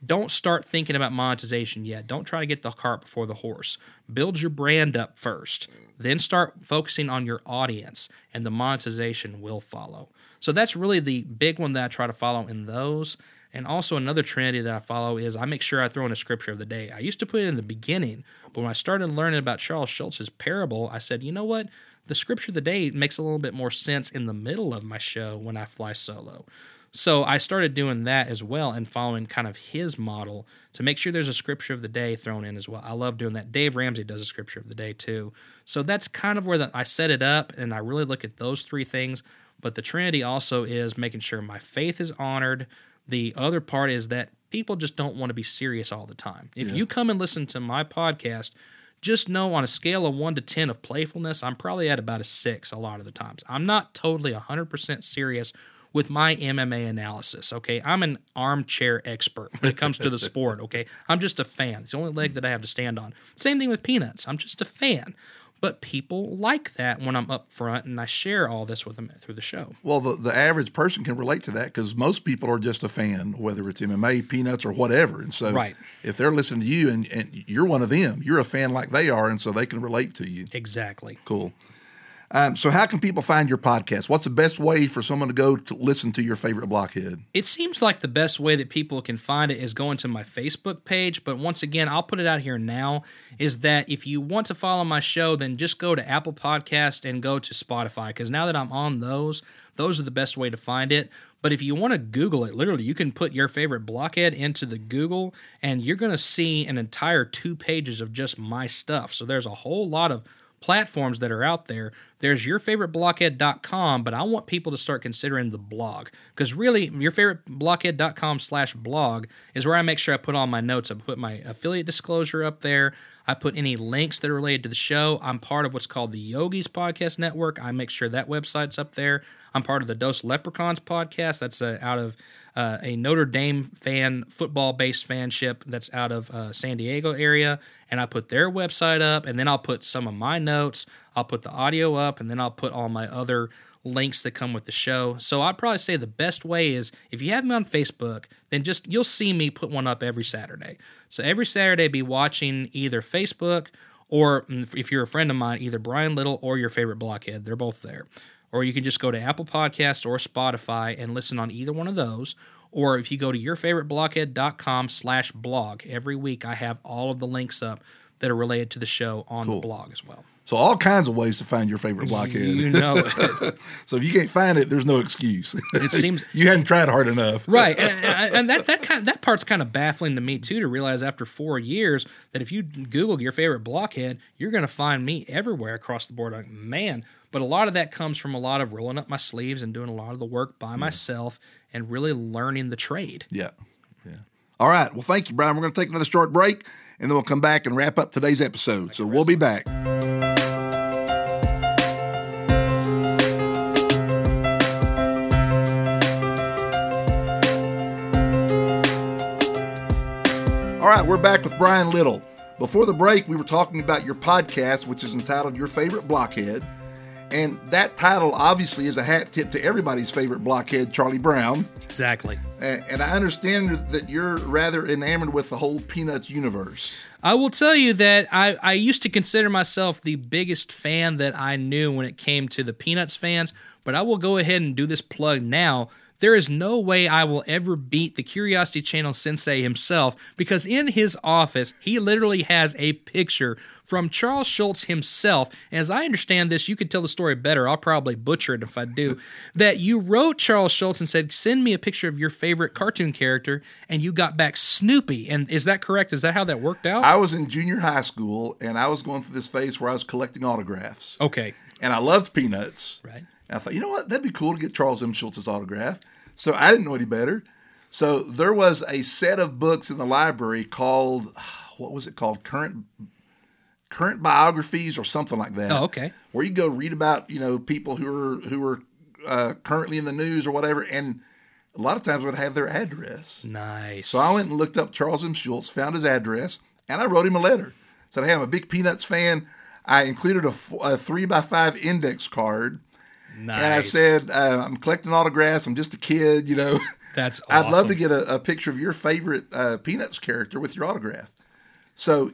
don't start thinking about monetization yet. Don't try to get the cart before the horse. Build your brand up first. Then start focusing on your audience, and the monetization will follow. So that's really the big one that I try to follow in those. And also another trinity that I follow is I make sure I throw in a scripture of the day. I used to put it in the beginning, but when I started learning about Charles Schulz's parable, I said, you know what? The scripture of the day makes a little bit more sense in the middle of my show when I fly solo. So I started doing that as well and following kind of his model to make sure there's a scripture of the day thrown in as well. I love doing that. Dave Ramsey does a scripture of the day too. So that's kind of where the, I set it up, and I really look at those three things. But the Trinity also is making sure my faith is honored. The other part is that people just don't want to be serious all the time. If yeah. you come and listen to my podcast, just know on a scale of one to ten of playfulness, I'm probably at about a six a lot of the times. I'm not totally one hundred percent serious with my M M A analysis, okay? I'm an armchair expert when it comes to the sport, okay? I'm just a fan. It's the only leg that I have to stand on. Same thing with Peanuts. I'm just a fan. But people like that when I'm up front and I share all this with them through the show. Well, the, the average person can relate to that because most people are just a fan, whether it's M M A, Peanuts, or whatever. And so right. if they're listening to you and, and you're one of them, you're a fan like they are, and so they can relate to you. Exactly. Cool. Um, so how can people find your podcast? What's the best way for someone to go to listen to your favorite blockhead? It seems like the best way that people can find it is going to my Facebook page. But once again, I'll put it out here now, is that if you want to follow my show, then just go to Apple Podcast and go to Spotify. Because now that I'm on those, those are the best way to find it. But if you want to Google it, literally, you can put your favorite blockhead into the Google, and you're going to see an entire two pages of just my stuff. So there's a whole lot of platforms that are out there. There's your favorite blockhead dot com, but I want people to start considering the blog, because really your favorite blockhead dot com slash blog is where I make sure I put all my notes. I put my affiliate disclosure up there. I put any links that are related to the show. I'm part of what's called the Yogis Podcast Network. I make sure that website's up there. I'm part of the Dos Leprechauns podcast. That's uh, out of uh, a Notre Dame fan, football-based fanship that's out of uh, San Diego area, and I put their website up, and then I'll put some of my notes. I'll put the audio up, and then I'll put all my other links that come with the show. So I'd probably say the best way is, if you have me on Facebook, then just you'll see me put one up every Saturday. So every Saturday, be watching either Facebook or, if you're a friend of mine, either Brian Little or your favorite blockhead. They're both there. Or you can just go to Apple Podcasts or Spotify and listen on either one of those. Or if you go to your favorite blockhead dot com slash blog, every week I have all of the links up that are related to the show on cool. the blog as well. So all kinds of ways to find your favorite blockhead. You know it. So if you can't find it, there's no excuse. It seems you hadn't tried hard enough, right? And, and that that kind of, that part's kind of baffling to me too, to realize after four years that if you Google your favorite blockhead, you're going to find me everywhere across the board. Like, man, but a lot of that comes from a lot of rolling up my sleeves and doing a lot of the work by yeah. myself and really learning the trade. Yeah, yeah. All right. Well, thank you, Brian. We're going to take another short break, and then we'll come back and wrap up today's episode. Thank so we'll be back. All right, we're back with Brian Little. Before the break, we were talking about your podcast, which is entitled Your Favorite Blockhead. And that title obviously is a hat tip to everybody's favorite blockhead, Charlie Brown. Exactly. And I understand that you're rather enamored with the whole Peanuts universe. I will tell you that I, I used to consider myself the biggest fan that I knew when it came to the Peanuts fans, but I will go ahead and do this plug now. There is no way I will ever beat the Curiosity Channel sensei himself, because in his office, he literally has a picture from Charles Schulz himself. And as I understand this, you could tell the story better. I'll probably butcher it if I do. That you wrote Charles Schulz and said, send me a picture of your favorite cartoon character, and you got back Snoopy. And is that correct? Is that how that worked out? I was in junior high school, and I was going through this phase where I was collecting autographs. Okay. And I loved Peanuts. Right. I thought, you know what? That'd be cool to get Charles M. Schulz's autograph. So I didn't know any better. So there was a set of books in the library called, what was it called? Current Current Biographies or something like that. Oh, okay. Where you go read about, you know, people who are who are uh, currently in the news or whatever. And a lot of times would have their address. Nice. So I went and looked up Charles M. Schulz, found his address, and I wrote him a letter. Said, hey, I'm a big Peanuts fan. I included a, a three by five index card. Nice. And I said, uh, I'm collecting autographs. I'm just a kid, you know. That's awesome. I'd love to get a, a picture of your favorite uh, Peanuts character with your autograph. So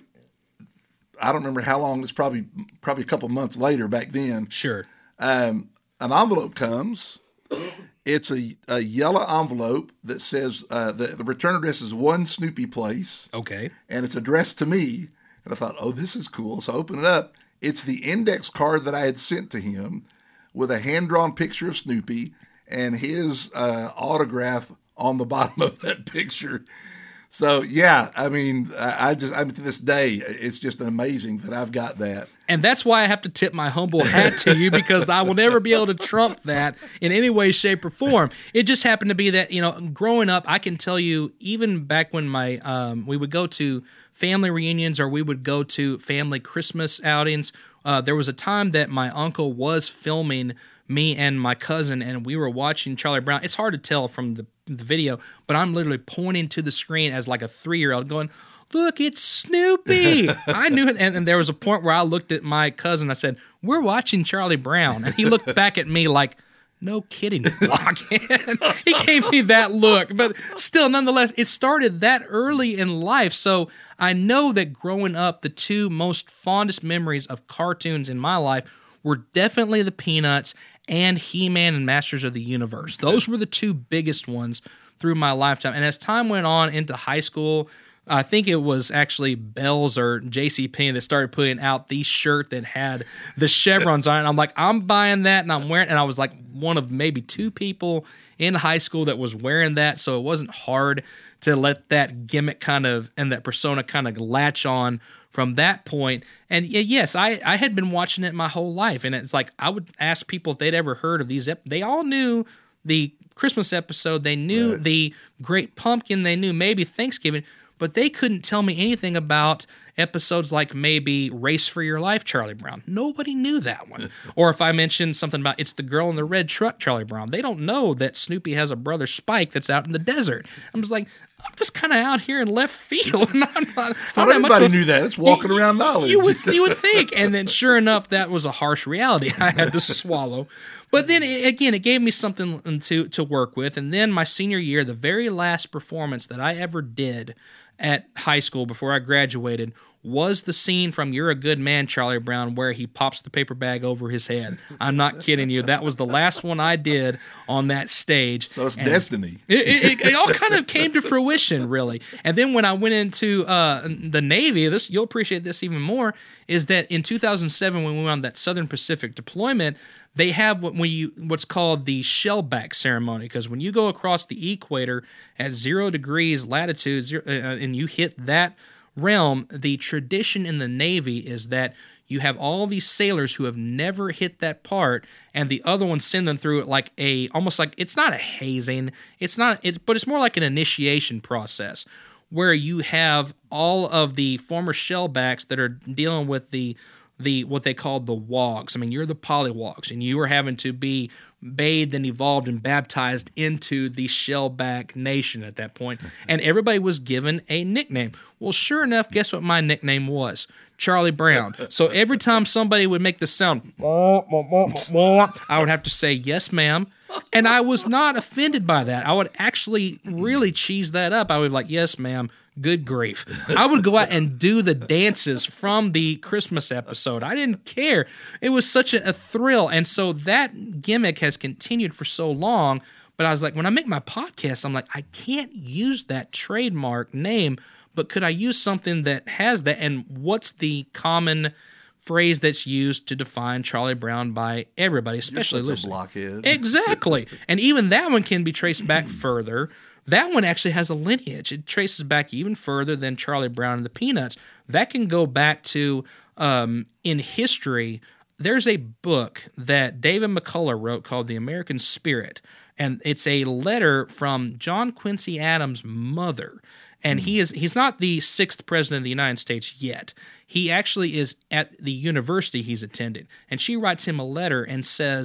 I don't remember how long. It's probably probably a couple months later back then. Sure. Um, an envelope comes. It's a, a yellow envelope that says uh, the, the return address is One Snoopy Place. Okay. And it's addressed to me. And I thought, oh, this is cool. So I open it up. It's the index card that I had sent to him with a hand-drawn picture of Snoopy and his uh, autograph on the bottom of that picture. So, yeah, I mean, I just, I mean, to this day, it's just amazing that I've got that. And that's why I have to tip my humble hat to you, because I will never be able to trump that in any way, shape, or form. It just happened to be that, you know, growing up, I can tell you, even back when my um, we would go to family reunions or we would go to family Christmas outings, uh, there was a time that my uncle was filming me and my cousin, and we were watching Charlie Brown. It's hard to tell from the, the video, but I'm literally pointing to the screen as like a three-year-old going, look, it's Snoopy. I knew it. And, and there was a point where I looked at my cousin. I said, we're watching Charlie Brown. And he looked back at me like, no kidding, Blockhead. He gave me that look. But still, nonetheless, it started that early in life. So I know that growing up, the two most fondest memories of cartoons in my life were definitely the Peanuts and He-Man and Masters of the Universe. Those were the two biggest ones through my lifetime. And as time went on into high school, I think it was actually Bell's or JCPenney that started putting out the shirt that had the chevrons on it. And I'm like, I'm buying that, and I'm wearing it. And I was like one of maybe two people in high school that was wearing that, so it wasn't hard to let that gimmick kind of and that persona kind of latch on from that point. And yes, I, I had been watching it my whole life, and it's like I would ask people if they'd ever heard of these. Ep- they all knew the Christmas episode. They knew right. the Great Pumpkin. They knew maybe Thanksgiving. But they couldn't tell me anything about episodes like maybe Race for Your Life, Charlie Brown. Nobody knew that one. Or if I mentioned something about It's the Girl in the Red Truck, Charlie Brown, they don't know that Snoopy has a brother, Spike, that's out in the desert. I'm just like, I'm just kind of out here in left field. And I'm not, Thought everybody knew that. It's walking around knowledge. You would, you would think. And then sure enough, that was a harsh reality I had to swallow. But then, again, it gave me something to, to work with. And then my senior year, the very last performance that I ever did at high school before I graduated was the scene from You're a Good Man, Charlie Brown, where he pops the paper bag over his head. I'm not kidding you. That was the last one I did on that stage. So it's destiny. It, it, it all kind of came to fruition, really. And then when I went into uh, the Navy, this you'll appreciate this even more, is that in two thousand seven, when we went on that Southern Pacific deployment, they have what when you what's called the shellback ceremony, because when you go across the equator at zero degrees latitude zero, uh, and you hit that realm, the tradition in the Navy is that you have all these sailors who have never hit that part, and the other ones send them through it like a almost like it's not a hazing, it's not it's but it's more like an initiation process where you have all of the former shellbacks that are dealing with the the what they called the wogs. I mean, you're the polywogs, and you are having to be bathed and evolved and baptized into the shellback nation at that point. And everybody was given a nickname. Well, sure enough, guess what my nickname was? Charlie Brown. So every time somebody would make the sound, I would have to say, yes, ma'am. And I was not offended by that. I would actually really cheese that up. I would be like, yes, ma'am. Good grief. I would go out and do the dances from the Christmas episode. I didn't care. It was such a, a thrill. And so that gimmick has continued for so long. But I was like, when I make my podcast, I'm like, I can't use that trademark name, but could I use something that has that? And what's the common phrase that's used to define Charlie Brown by everybody, especially You're such Lucy? a blockhead. Exactly. And even that one can be traced back further. That one actually has a lineage. It traces back even further than Charlie Brown and the Peanuts. That can go back to, um, in history, there's a book that David McCullough wrote called The American Spirit, and it's a letter from John Quincy Adams' mother. And he is he's not the sixth president of the United States yet. He actually is at the university he's attended. And she writes him a letter and says,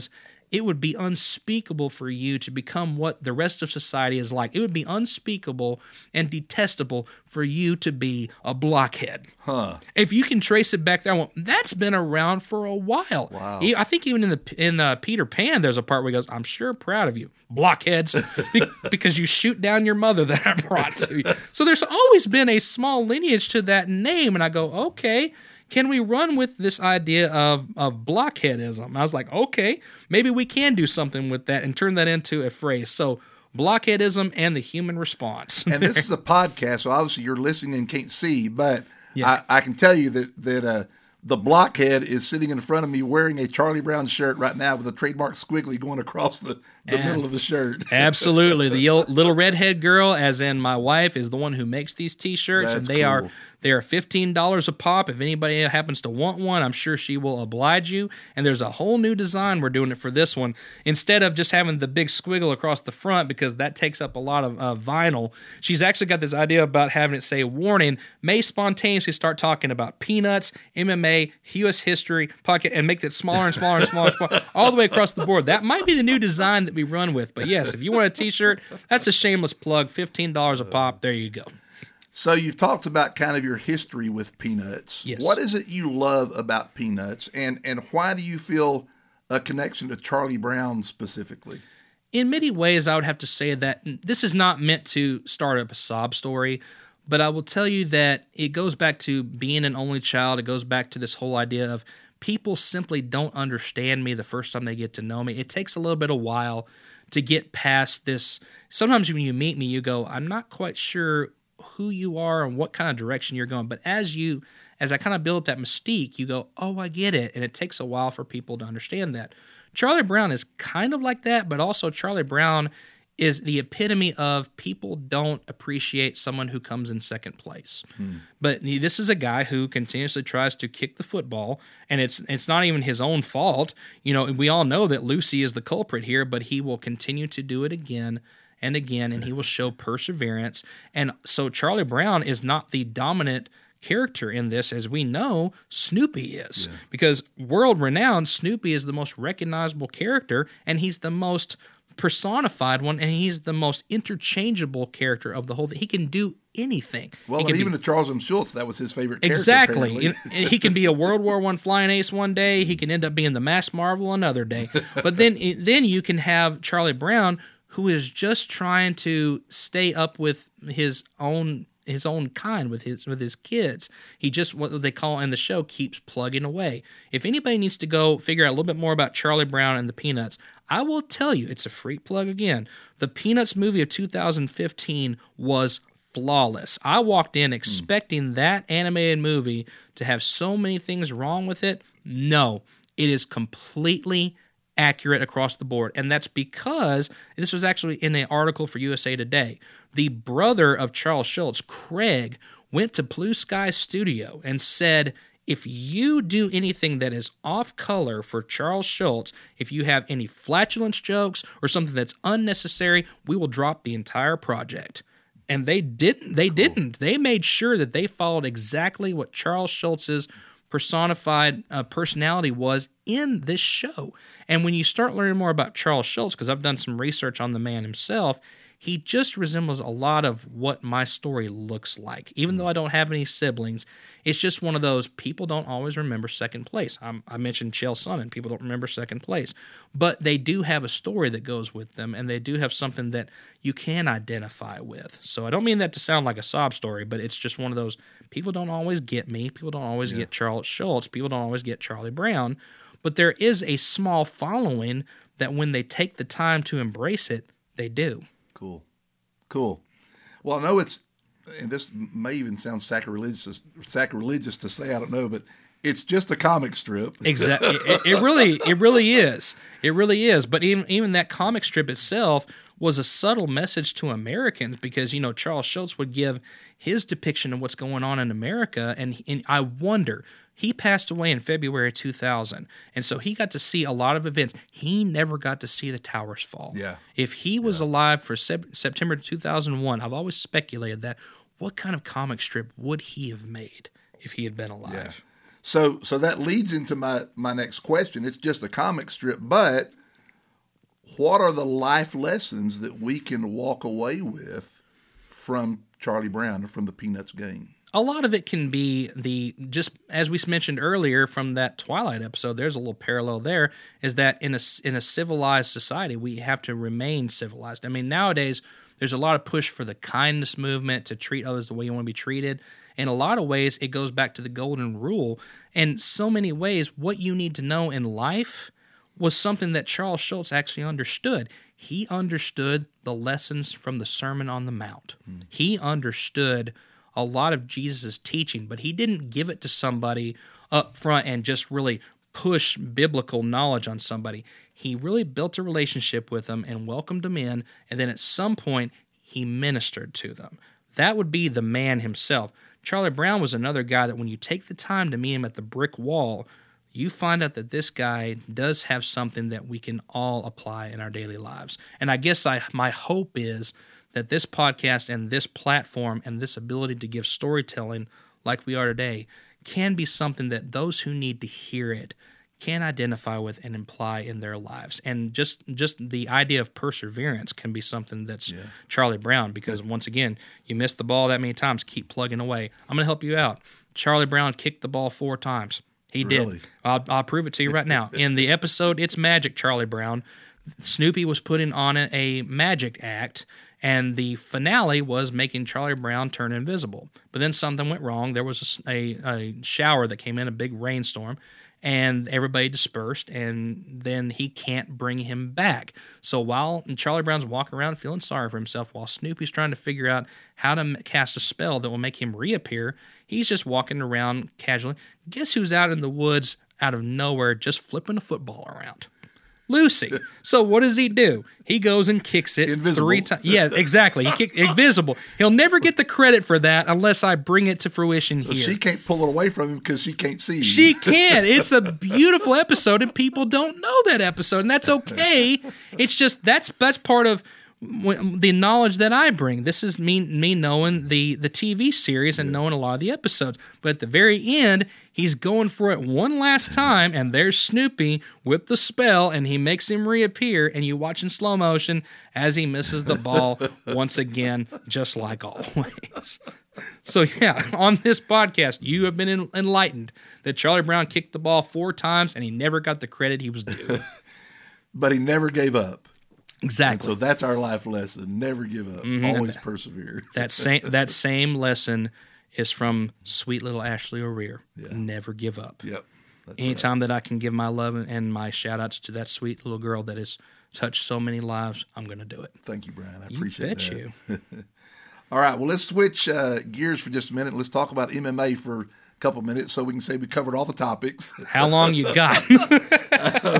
it would be unspeakable for you to become what the rest of society is like. It would be unspeakable and detestable for you to be a blockhead. Huh. If you can trace it back there, well, that's been around for a while. Wow. I think even in the in uh, Peter Pan, there's a part where he goes, "I'm sure proud of you, blockheads, be- because you shoot down your mother that I brought to you." So there's always been a small lineage to that name, and I go, okay. Can we run with this idea of, of blockheadism? I was like, okay, maybe we can do something with that and turn that into a phrase. So blockheadism and the human response. And this is a podcast, so obviously you're listening and can't see, but Yeah. I, I can tell you that, that uh, the blockhead is sitting in front of me wearing a Charlie Brown shirt right now with a trademark squiggly going across the, the And- middle of the shirt. Absolutely. The yel- little redhead girl, as in my wife, is the one who makes these T-shirts, That's and they cool. are they are fifteen dollars a pop. If anybody happens to want one, I'm sure she will oblige you. And there's a whole new design we're doing it for this one. Instead of just having the big squiggle across the front, because that takes up a lot of uh, vinyl, she's actually got this idea about having it say, "Warning, may spontaneously start talking about peanuts, M M A, U S history, podcast," and make it smaller and smaller and smaller, and smaller all the way across the board. That might be the new design that we run with. But yes, if you want a T-shirt, that's a shameless plug. fifteen dollars a pop. There you go. So you've talked about kind of your history with Peanuts. Yes. What is it you love about Peanuts, and, and why do you feel a connection to Charlie Brown specifically? In many ways, I would have to say that this is not meant to start up a sob story, but I will tell you that it goes back to being an only child. It goes back to this whole idea of people simply don't understand me the first time they get to know me. It takes a little bit of while to get past this. Sometimes when you meet me, you go, I'm not quite sure who you are and what kind of direction you're going. But as you, as I kind of build that mystique, you go, oh, I get it. And it takes a while for people to understand that. Charlie Brown is kind of like that, but also Charlie Brown is the epitome of people don't appreciate someone who comes in second place. Hmm. But this is a guy who continuously tries to kick the football, and it's it's not even his own fault. You know, we all know that Lucy is the culprit here, but he will continue to do it again and again, and he will show perseverance. And so Charlie Brown is not the dominant character in this. As we know, Snoopy is. Yeah. Because world-renowned, Snoopy is the most recognizable character, and he's the most personified one, and he's the most interchangeable character of the whole thing. He can do anything. Well, and even be, to Charles M. Schulz, that was his favorite character. Exactly. He can be a World War One flying ace one day. He can end up being the Masked Marvel another day. But then, then you can have Charlie Brown, who is just trying to stay up with his own his own kind, with his with his kids. He just, what they call in the show, keeps plugging away. If anybody needs to go figure out a little bit more about Charlie Brown and the Peanuts, I will tell you, it's a free plug again. The Peanuts movie of two thousand fifteen was flawless. I walked in expecting mm. that animated movie to have so many things wrong with it. No, it is completely accurate across the board. And that's because, this was actually in an article for U S A Today, the brother of Charles Schulz, Craig, went to Blue Sky Studio and said, if you do anything that is off color for Charles Schulz, if you have any flatulence jokes or something that's unnecessary, we will drop the entire project. And they didn't. They cool. didn't. They made sure that they followed exactly what Charles Schulz's personified uh, personality was in this show. And when you start learning more about Charles Schulz, because I've done some research on the man himself, he just resembles a lot of what my story looks like. Even though I don't have any siblings, it's just one of those, people don't always remember second place. I'm, I mentioned Chael Sonnen, people don't remember second place. But they do have a story that goes with them, and they do have something that you can identify with. So I don't mean that to sound like a sob story, but it's just one of those, people don't always get me, people don't always yeah. get Charles Schulz, people don't always get Charlie Brown, but there is a small following that when they take the time to embrace it, they do. Cool. Cool. Well, I know it's, and this may even sound sacrilegious, sacrilegious to say, I don't know, but it's just a comic strip. Exactly. it, it really, it really is. It really is. But even, even that comic strip itself was a subtle message to Americans, because, you know, Charles Schulz would give his depiction of what's going on in America. And, and I wonder, he passed away in February two thousand, and so he got to see a lot of events. He never got to see the towers fall. Yeah. If he was yeah. alive for sep- September two thousand one, I've always speculated that, what kind of comic strip would he have made if he had been alive? Yeah. So so that leads into my, my next question. It's just a comic strip, but what are the life lessons that we can walk away with from Charlie Brown or from the Peanuts game? A lot of it can be the, just as we mentioned earlier from that Twilight episode, there's a little parallel there, is that in a, in a civilized society, we have to remain civilized. I mean, nowadays, there's a lot of push for the kindness movement to treat others the way you want to be treated. In a lot of ways, it goes back to the golden rule. In so many ways, what you need to know in life was something that Charles Schulz actually understood. He understood the lessons from the Sermon on the Mount. Mm. He understood a lot of Jesus' teaching, but he didn't give it to somebody up front and just really push biblical knowledge on somebody. He really built a relationship with them and welcomed them in, and then at some point, he ministered to them. That would be the man himself. Charlie Brown was another guy that when you take the time to meet him at the brick wall, you find out that this guy does have something that we can all apply in our daily lives. And I guess I my hope is that this podcast and this platform and this ability to give storytelling like we are today can be something that those who need to hear it can identify with and apply in their lives. And just just the idea of perseverance can be something that's yeah. Charlie Brown, because once again, you missed the ball that many times, keep plugging away. I'm going to help you out. Charlie Brown kicked the ball four times. He really? did. I'll, I'll prove it to you right now. In the episode It's Magic, Charlie Brown, Snoopy was putting on a magic act, and the finale was making Charlie Brown turn invisible. But then something went wrong. There was a, a, a shower that came in, a big rainstorm, and everybody dispersed, and then he can't bring him back. So while Charlie Brown's walking around feeling sorry for himself, while Snoopy's trying to figure out how to cast a spell that will make him reappear, he's just walking around casually. Guess who's out in the woods out of nowhere just flipping a football around? Lucy. So what does he do? He goes and kicks it invisible. three times. Yeah, exactly. He kicked invisible. He'll never get the credit for that unless I bring it to fruition so here. She can't pull it away from him because she can't see him. She can. It's a beautiful episode, and people don't know that episode, and that's okay. It's just that's that's part of the knowledge that I bring. This is me me knowing the, the T V series and yeah. knowing a lot of the episodes. But at the very end, he's going for it one last time, and there's Snoopy with the spell, and he makes him reappear, and you watch in slow motion as he misses the ball once again, just like always. So yeah, on this podcast, you have been enlightened that Charlie Brown kicked the ball four times, and he never got the credit he was due. But he never gave up. Exactly. And so that's our life lesson. Never give up. Mm-hmm. Always persevere. That same that same lesson is from sweet little Ashley O'Rear. Yeah. Never give up. Yep. That's Anytime right. that I can give my love and my shout outs to that sweet little girl that has touched so many lives, I'm going to do it. Thank you, Brian. I appreciate that. You bet you. All right. Well, let's switch uh, gears for just a minute. Let's talk about M M A for a couple minutes so we can say we covered all the topics. How long you got? uh,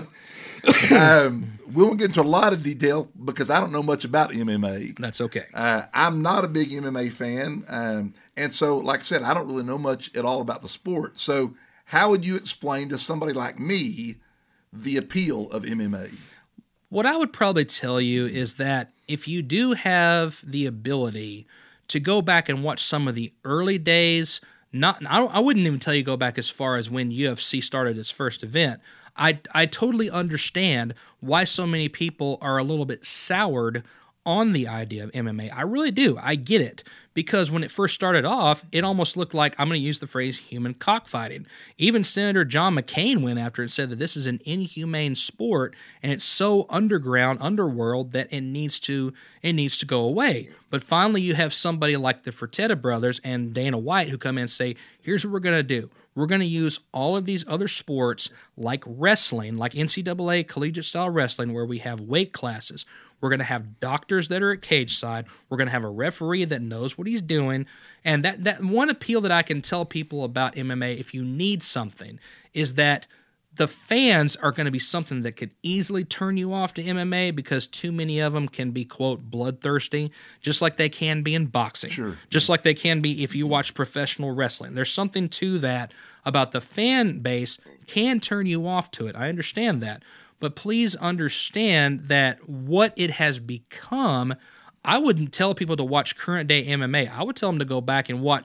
um, we won't get into a lot of detail because I don't know much about M M A. That's okay. Uh, I'm not a big M M A fan. Um, and so, like I said, I don't really know much at all about the sport. So how would you explain to somebody like me the appeal of M M A? What I would probably tell you is that if you do have the ability to go back and watch some of the early days, not I, I wouldn't even tell you go back as far as when U F C started its first event. I, I totally understand why so many people are a little bit soured on the idea of M M A. I really do. I get it. Because when it first started off, it almost looked like, I'm going to use the phrase, human cockfighting. Even Senator John McCain went after it and said that this is an inhumane sport, and it's so underground, underworld, that it needs to it needs to go away. But finally, you have somebody like the Fertitta brothers and Dana White who come in and say, here's what we're going to do. We're going to use all of these other sports like wrestling, like N C double A collegiate-style wrestling, where we have weight classes. We're going to have doctors that are at cage side. We're going to have a referee that knows what he's doing. And that, that one appeal that I can tell people about M M A, if you need something, is that the fans are going to be something that could easily turn you off to M M A because too many of them can be, quote, bloodthirsty, just like they can be in boxing. Sure. Just like they can be if you watch professional wrestling. There's something to that about the fan base can turn you off to it. I understand that. But please understand that what it has become, I wouldn't tell people to watch current day M M A. I would tell them to go back and watch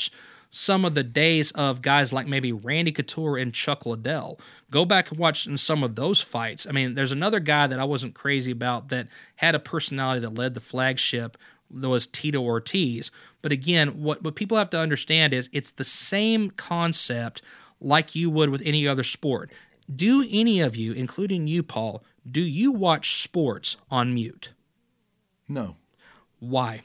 some of the days of guys like maybe Randy Couture and Chuck Liddell. Go back and watch some of those fights. I mean, there's another guy that I wasn't crazy about that had a personality that led the flagship. That was Tito Ortiz. But again, what, what people have to understand is it's the same concept like you would with any other sport. Do any of you, including you, Paul, do you watch sports on mute? No. Why?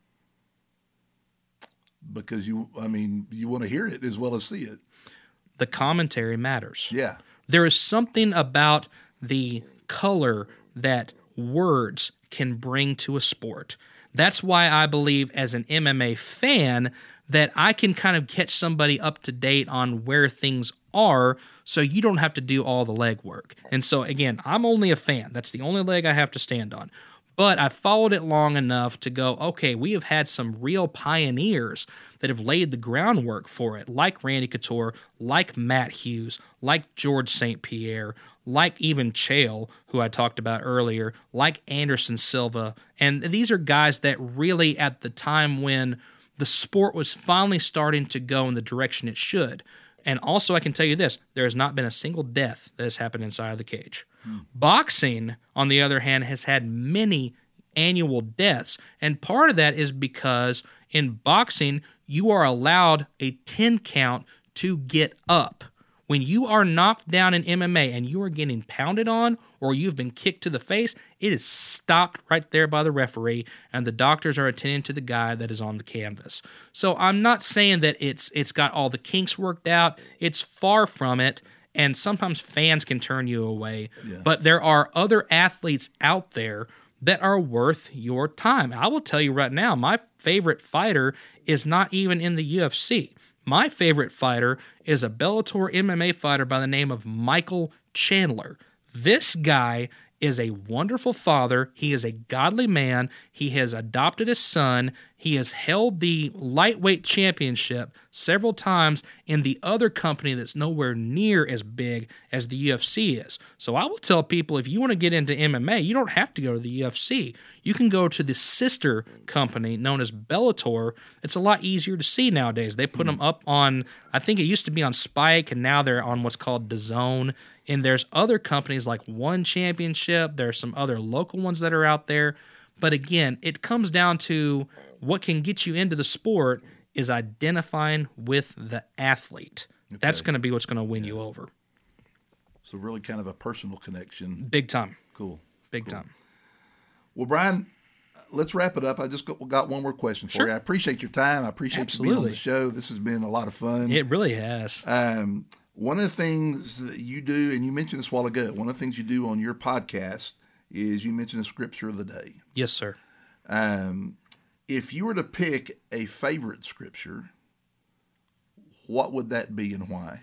Because you, I mean, you want to hear it as well as see it. The commentary matters. Yeah. There is something about the color that words can bring to a sport. That's why I believe as an M M A fan that I can kind of catch somebody up to date on where things are so you don't have to do all the legwork. And so, again, I'm only a fan. That's the only leg I have to stand on. But I followed it long enough to go, okay, we have had some real pioneers that have laid the groundwork for it, like Randy Couture, like Matt Hughes, like George Saint Pierre, like even Chael, who I talked about earlier, like Anderson Silva. And these are guys that really, at the time when the sport was finally starting to go in the direction it should. And also, I can tell you this, there has not been a single death that has happened inside of the cage. Hmm. Boxing, on the other hand, has had many annual deaths. And part of that is because in boxing, you are allowed a ten count to get up. When you are knocked down in M M A and you are getting pounded on or you've been kicked to the face, it is stopped right there by the referee, and the doctors are attending to the guy that is on the canvas. So I'm not saying that it's it's got all the kinks worked out. It's far from it, and sometimes fans can turn you away. Yeah. But there are other athletes out there that are worth your time. I will tell you right now, my favorite fighter is not even in the U F C. My favorite fighter is a Bellator M M A fighter by the name of Michael Chandler. This guy is a wonderful father. He is a godly man. He has adopted a son. He has held the lightweight championship several times in the other company that's nowhere near as big as the U F C is. So I will tell people, if you want to get into M M A, you don't have to go to the U F C. You can go to the sister company known as Bellator. It's a lot easier to see nowadays. They put mm. them up on, I think it used to be on Spike, and now they're on what's called DAZN. And there's other companies like One Championship. There are some other local ones that are out there. But again, it comes down to what can get you into the sport is identifying with the athlete. Okay. That's going to be what's going to win yeah. you over. So really kind of a personal connection. Big time. Cool. Big cool. time. Well, Brian, let's wrap it up. I just got one more question for sure. you. I appreciate your time. I appreciate Absolutely. you being on the show. This has been a lot of fun. It really has. Um, one of the things that you do, and you mentioned this a while ago, one of the things you do on your podcast is you mentioned the scripture of the day. Yes, sir. Um, if you were to pick a favorite scripture, what would that be and why?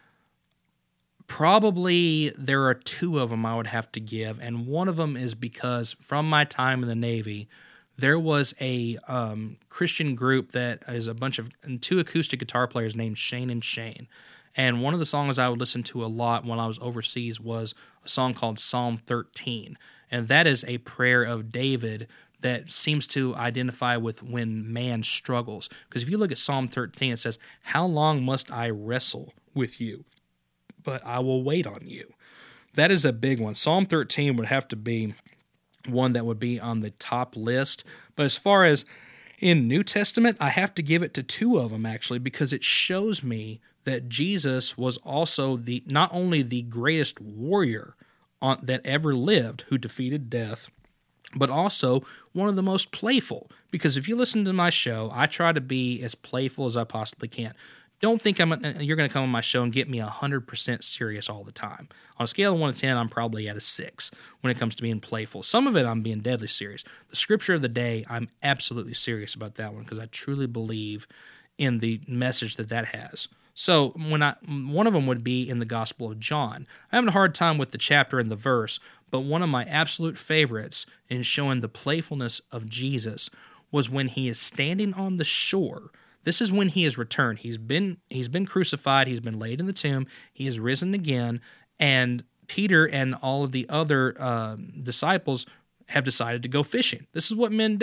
Probably there are two of them I would have to give, and one of them is because from my time in the Navy, there was a um, Christian group that is a bunch of two acoustic guitar players named Shane and Shane. And one of the songs I would listen to a lot when I was overseas was a song called Psalm thirteen. And that is a prayer of David that seems to identify with when man struggles. Because if you look at Psalm thirteen, it says, "How long must I wrestle with you? But I will wait on you." That is a big one. Psalm thirteen would have to be one that would be on the top list. But as far as in New Testament, I have to give it to two of them, actually, because it shows me that Jesus was also the not only the greatest warrior on, that ever lived, who defeated death, but also one of the most playful. Because if you listen to my show, I try to be as playful as I possibly can. Don't think I'm a, you're going to come on my show and get me one hundred percent serious all the time. On a scale of one to ten, I'm probably at a six when it comes to being playful. Some of it, I'm being deadly serious. The scripture of the day, I'm absolutely serious about that one because I truly believe in the message that that has. So when I one of them would be in the Gospel of John. I'm having a hard time with the chapter and the verse, but one of my absolute favorites in showing the playfulness of Jesus was when he is standing on the shore. This is when he has returned. He's been he's been crucified. He's been laid in the tomb. He has risen again, and Peter and all of the other uh, disciples have decided to go fishing. This is what men do.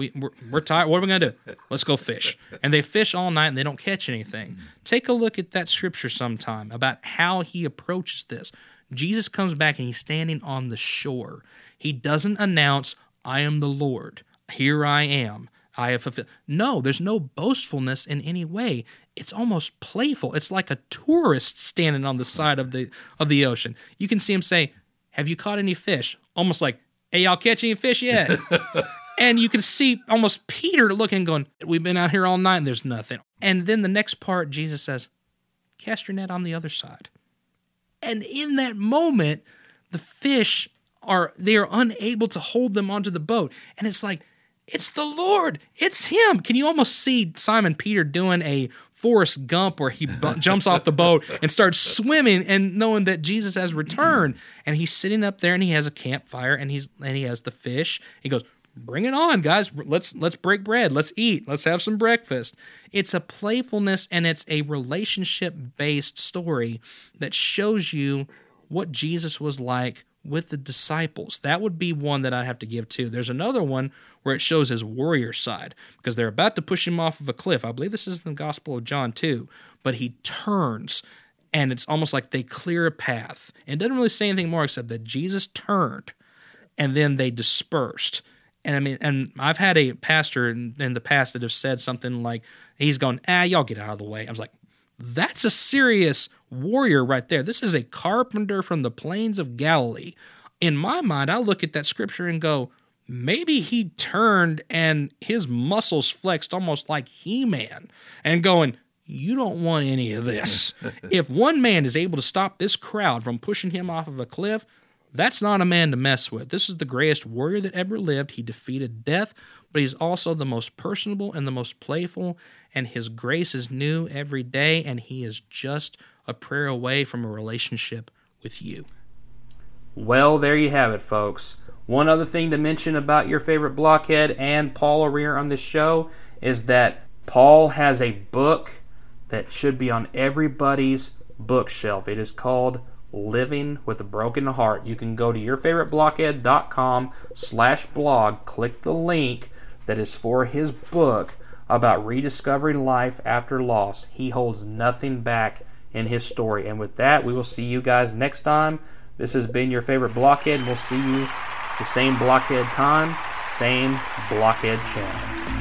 We, we're, we're tired. What are we going to do? Let's go fish. And they fish all night and they don't catch anything. Take a look at that scripture sometime about how he approaches this. Jesus comes back and he's standing on the shore. He doesn't announce, I am the Lord. Here I am. I have fulfilled. No, there's no boastfulness in any way. It's almost playful. It's like a tourist standing on the side of the of the ocean. You can see him say, have you caught any fish? Almost like, hey, y'all catch any fish yet? And you can see almost Peter looking, going, we've been out here all night and there's nothing. And then the next part, Jesus says, cast your net on the other side. And in that moment, the fish are, they are unable to hold them onto the boat. And it's like, it's the Lord. It's him. Can you almost see Simon Peter doing a Forrest Gump where he bu- jumps off the boat and starts swimming and knowing that Jesus has returned. And he's sitting up there and he has a campfire and he's and he has the fish. He goes, bring it on, guys. Let's let's break bread. Let's eat. Let's have some breakfast. It's a playfulness and it's a relationship-based story that shows you what Jesus was like with the disciples. That would be one that I'd have to give to. There's another one where it shows his warrior side because they're about to push him off of a cliff. I believe this is in the Gospel of John too, but he turns and it's almost like they clear a path. And it doesn't really say anything more except that Jesus turned and then they dispersed. And I mean, and I've had a pastor in, in the past that have said something like, he's going, ah, y'all get out of the way. I was like, that's a serious warrior right there. This is a carpenter from the plains of Galilee. In my mind, I look at that scripture and go, maybe he turned and his muscles flexed almost like He-Man and going, you don't want any of this. If one man is able to stop this crowd from pushing him off of a cliff, that's not a man to mess with. This is the greatest warrior that ever lived. He defeated death, but he's also the most personable and the most playful, and his grace is new every day, and he is just a prayer away from a relationship with you. Well, there you have it, folks. One other thing to mention about your favorite blockhead and Paul O'Rear on this show is that Paul has a book that should be on everybody's bookshelf. It is called Living with a Broken Heart. You can go to yourfavoriteblockhead.com slash blog, click the link that is for his book about rediscovering life after loss. He holds nothing back in his story. And with that, we will see you guys next time. This has been your favorite blockhead, and we'll see you the same blockhead time, same blockhead channel.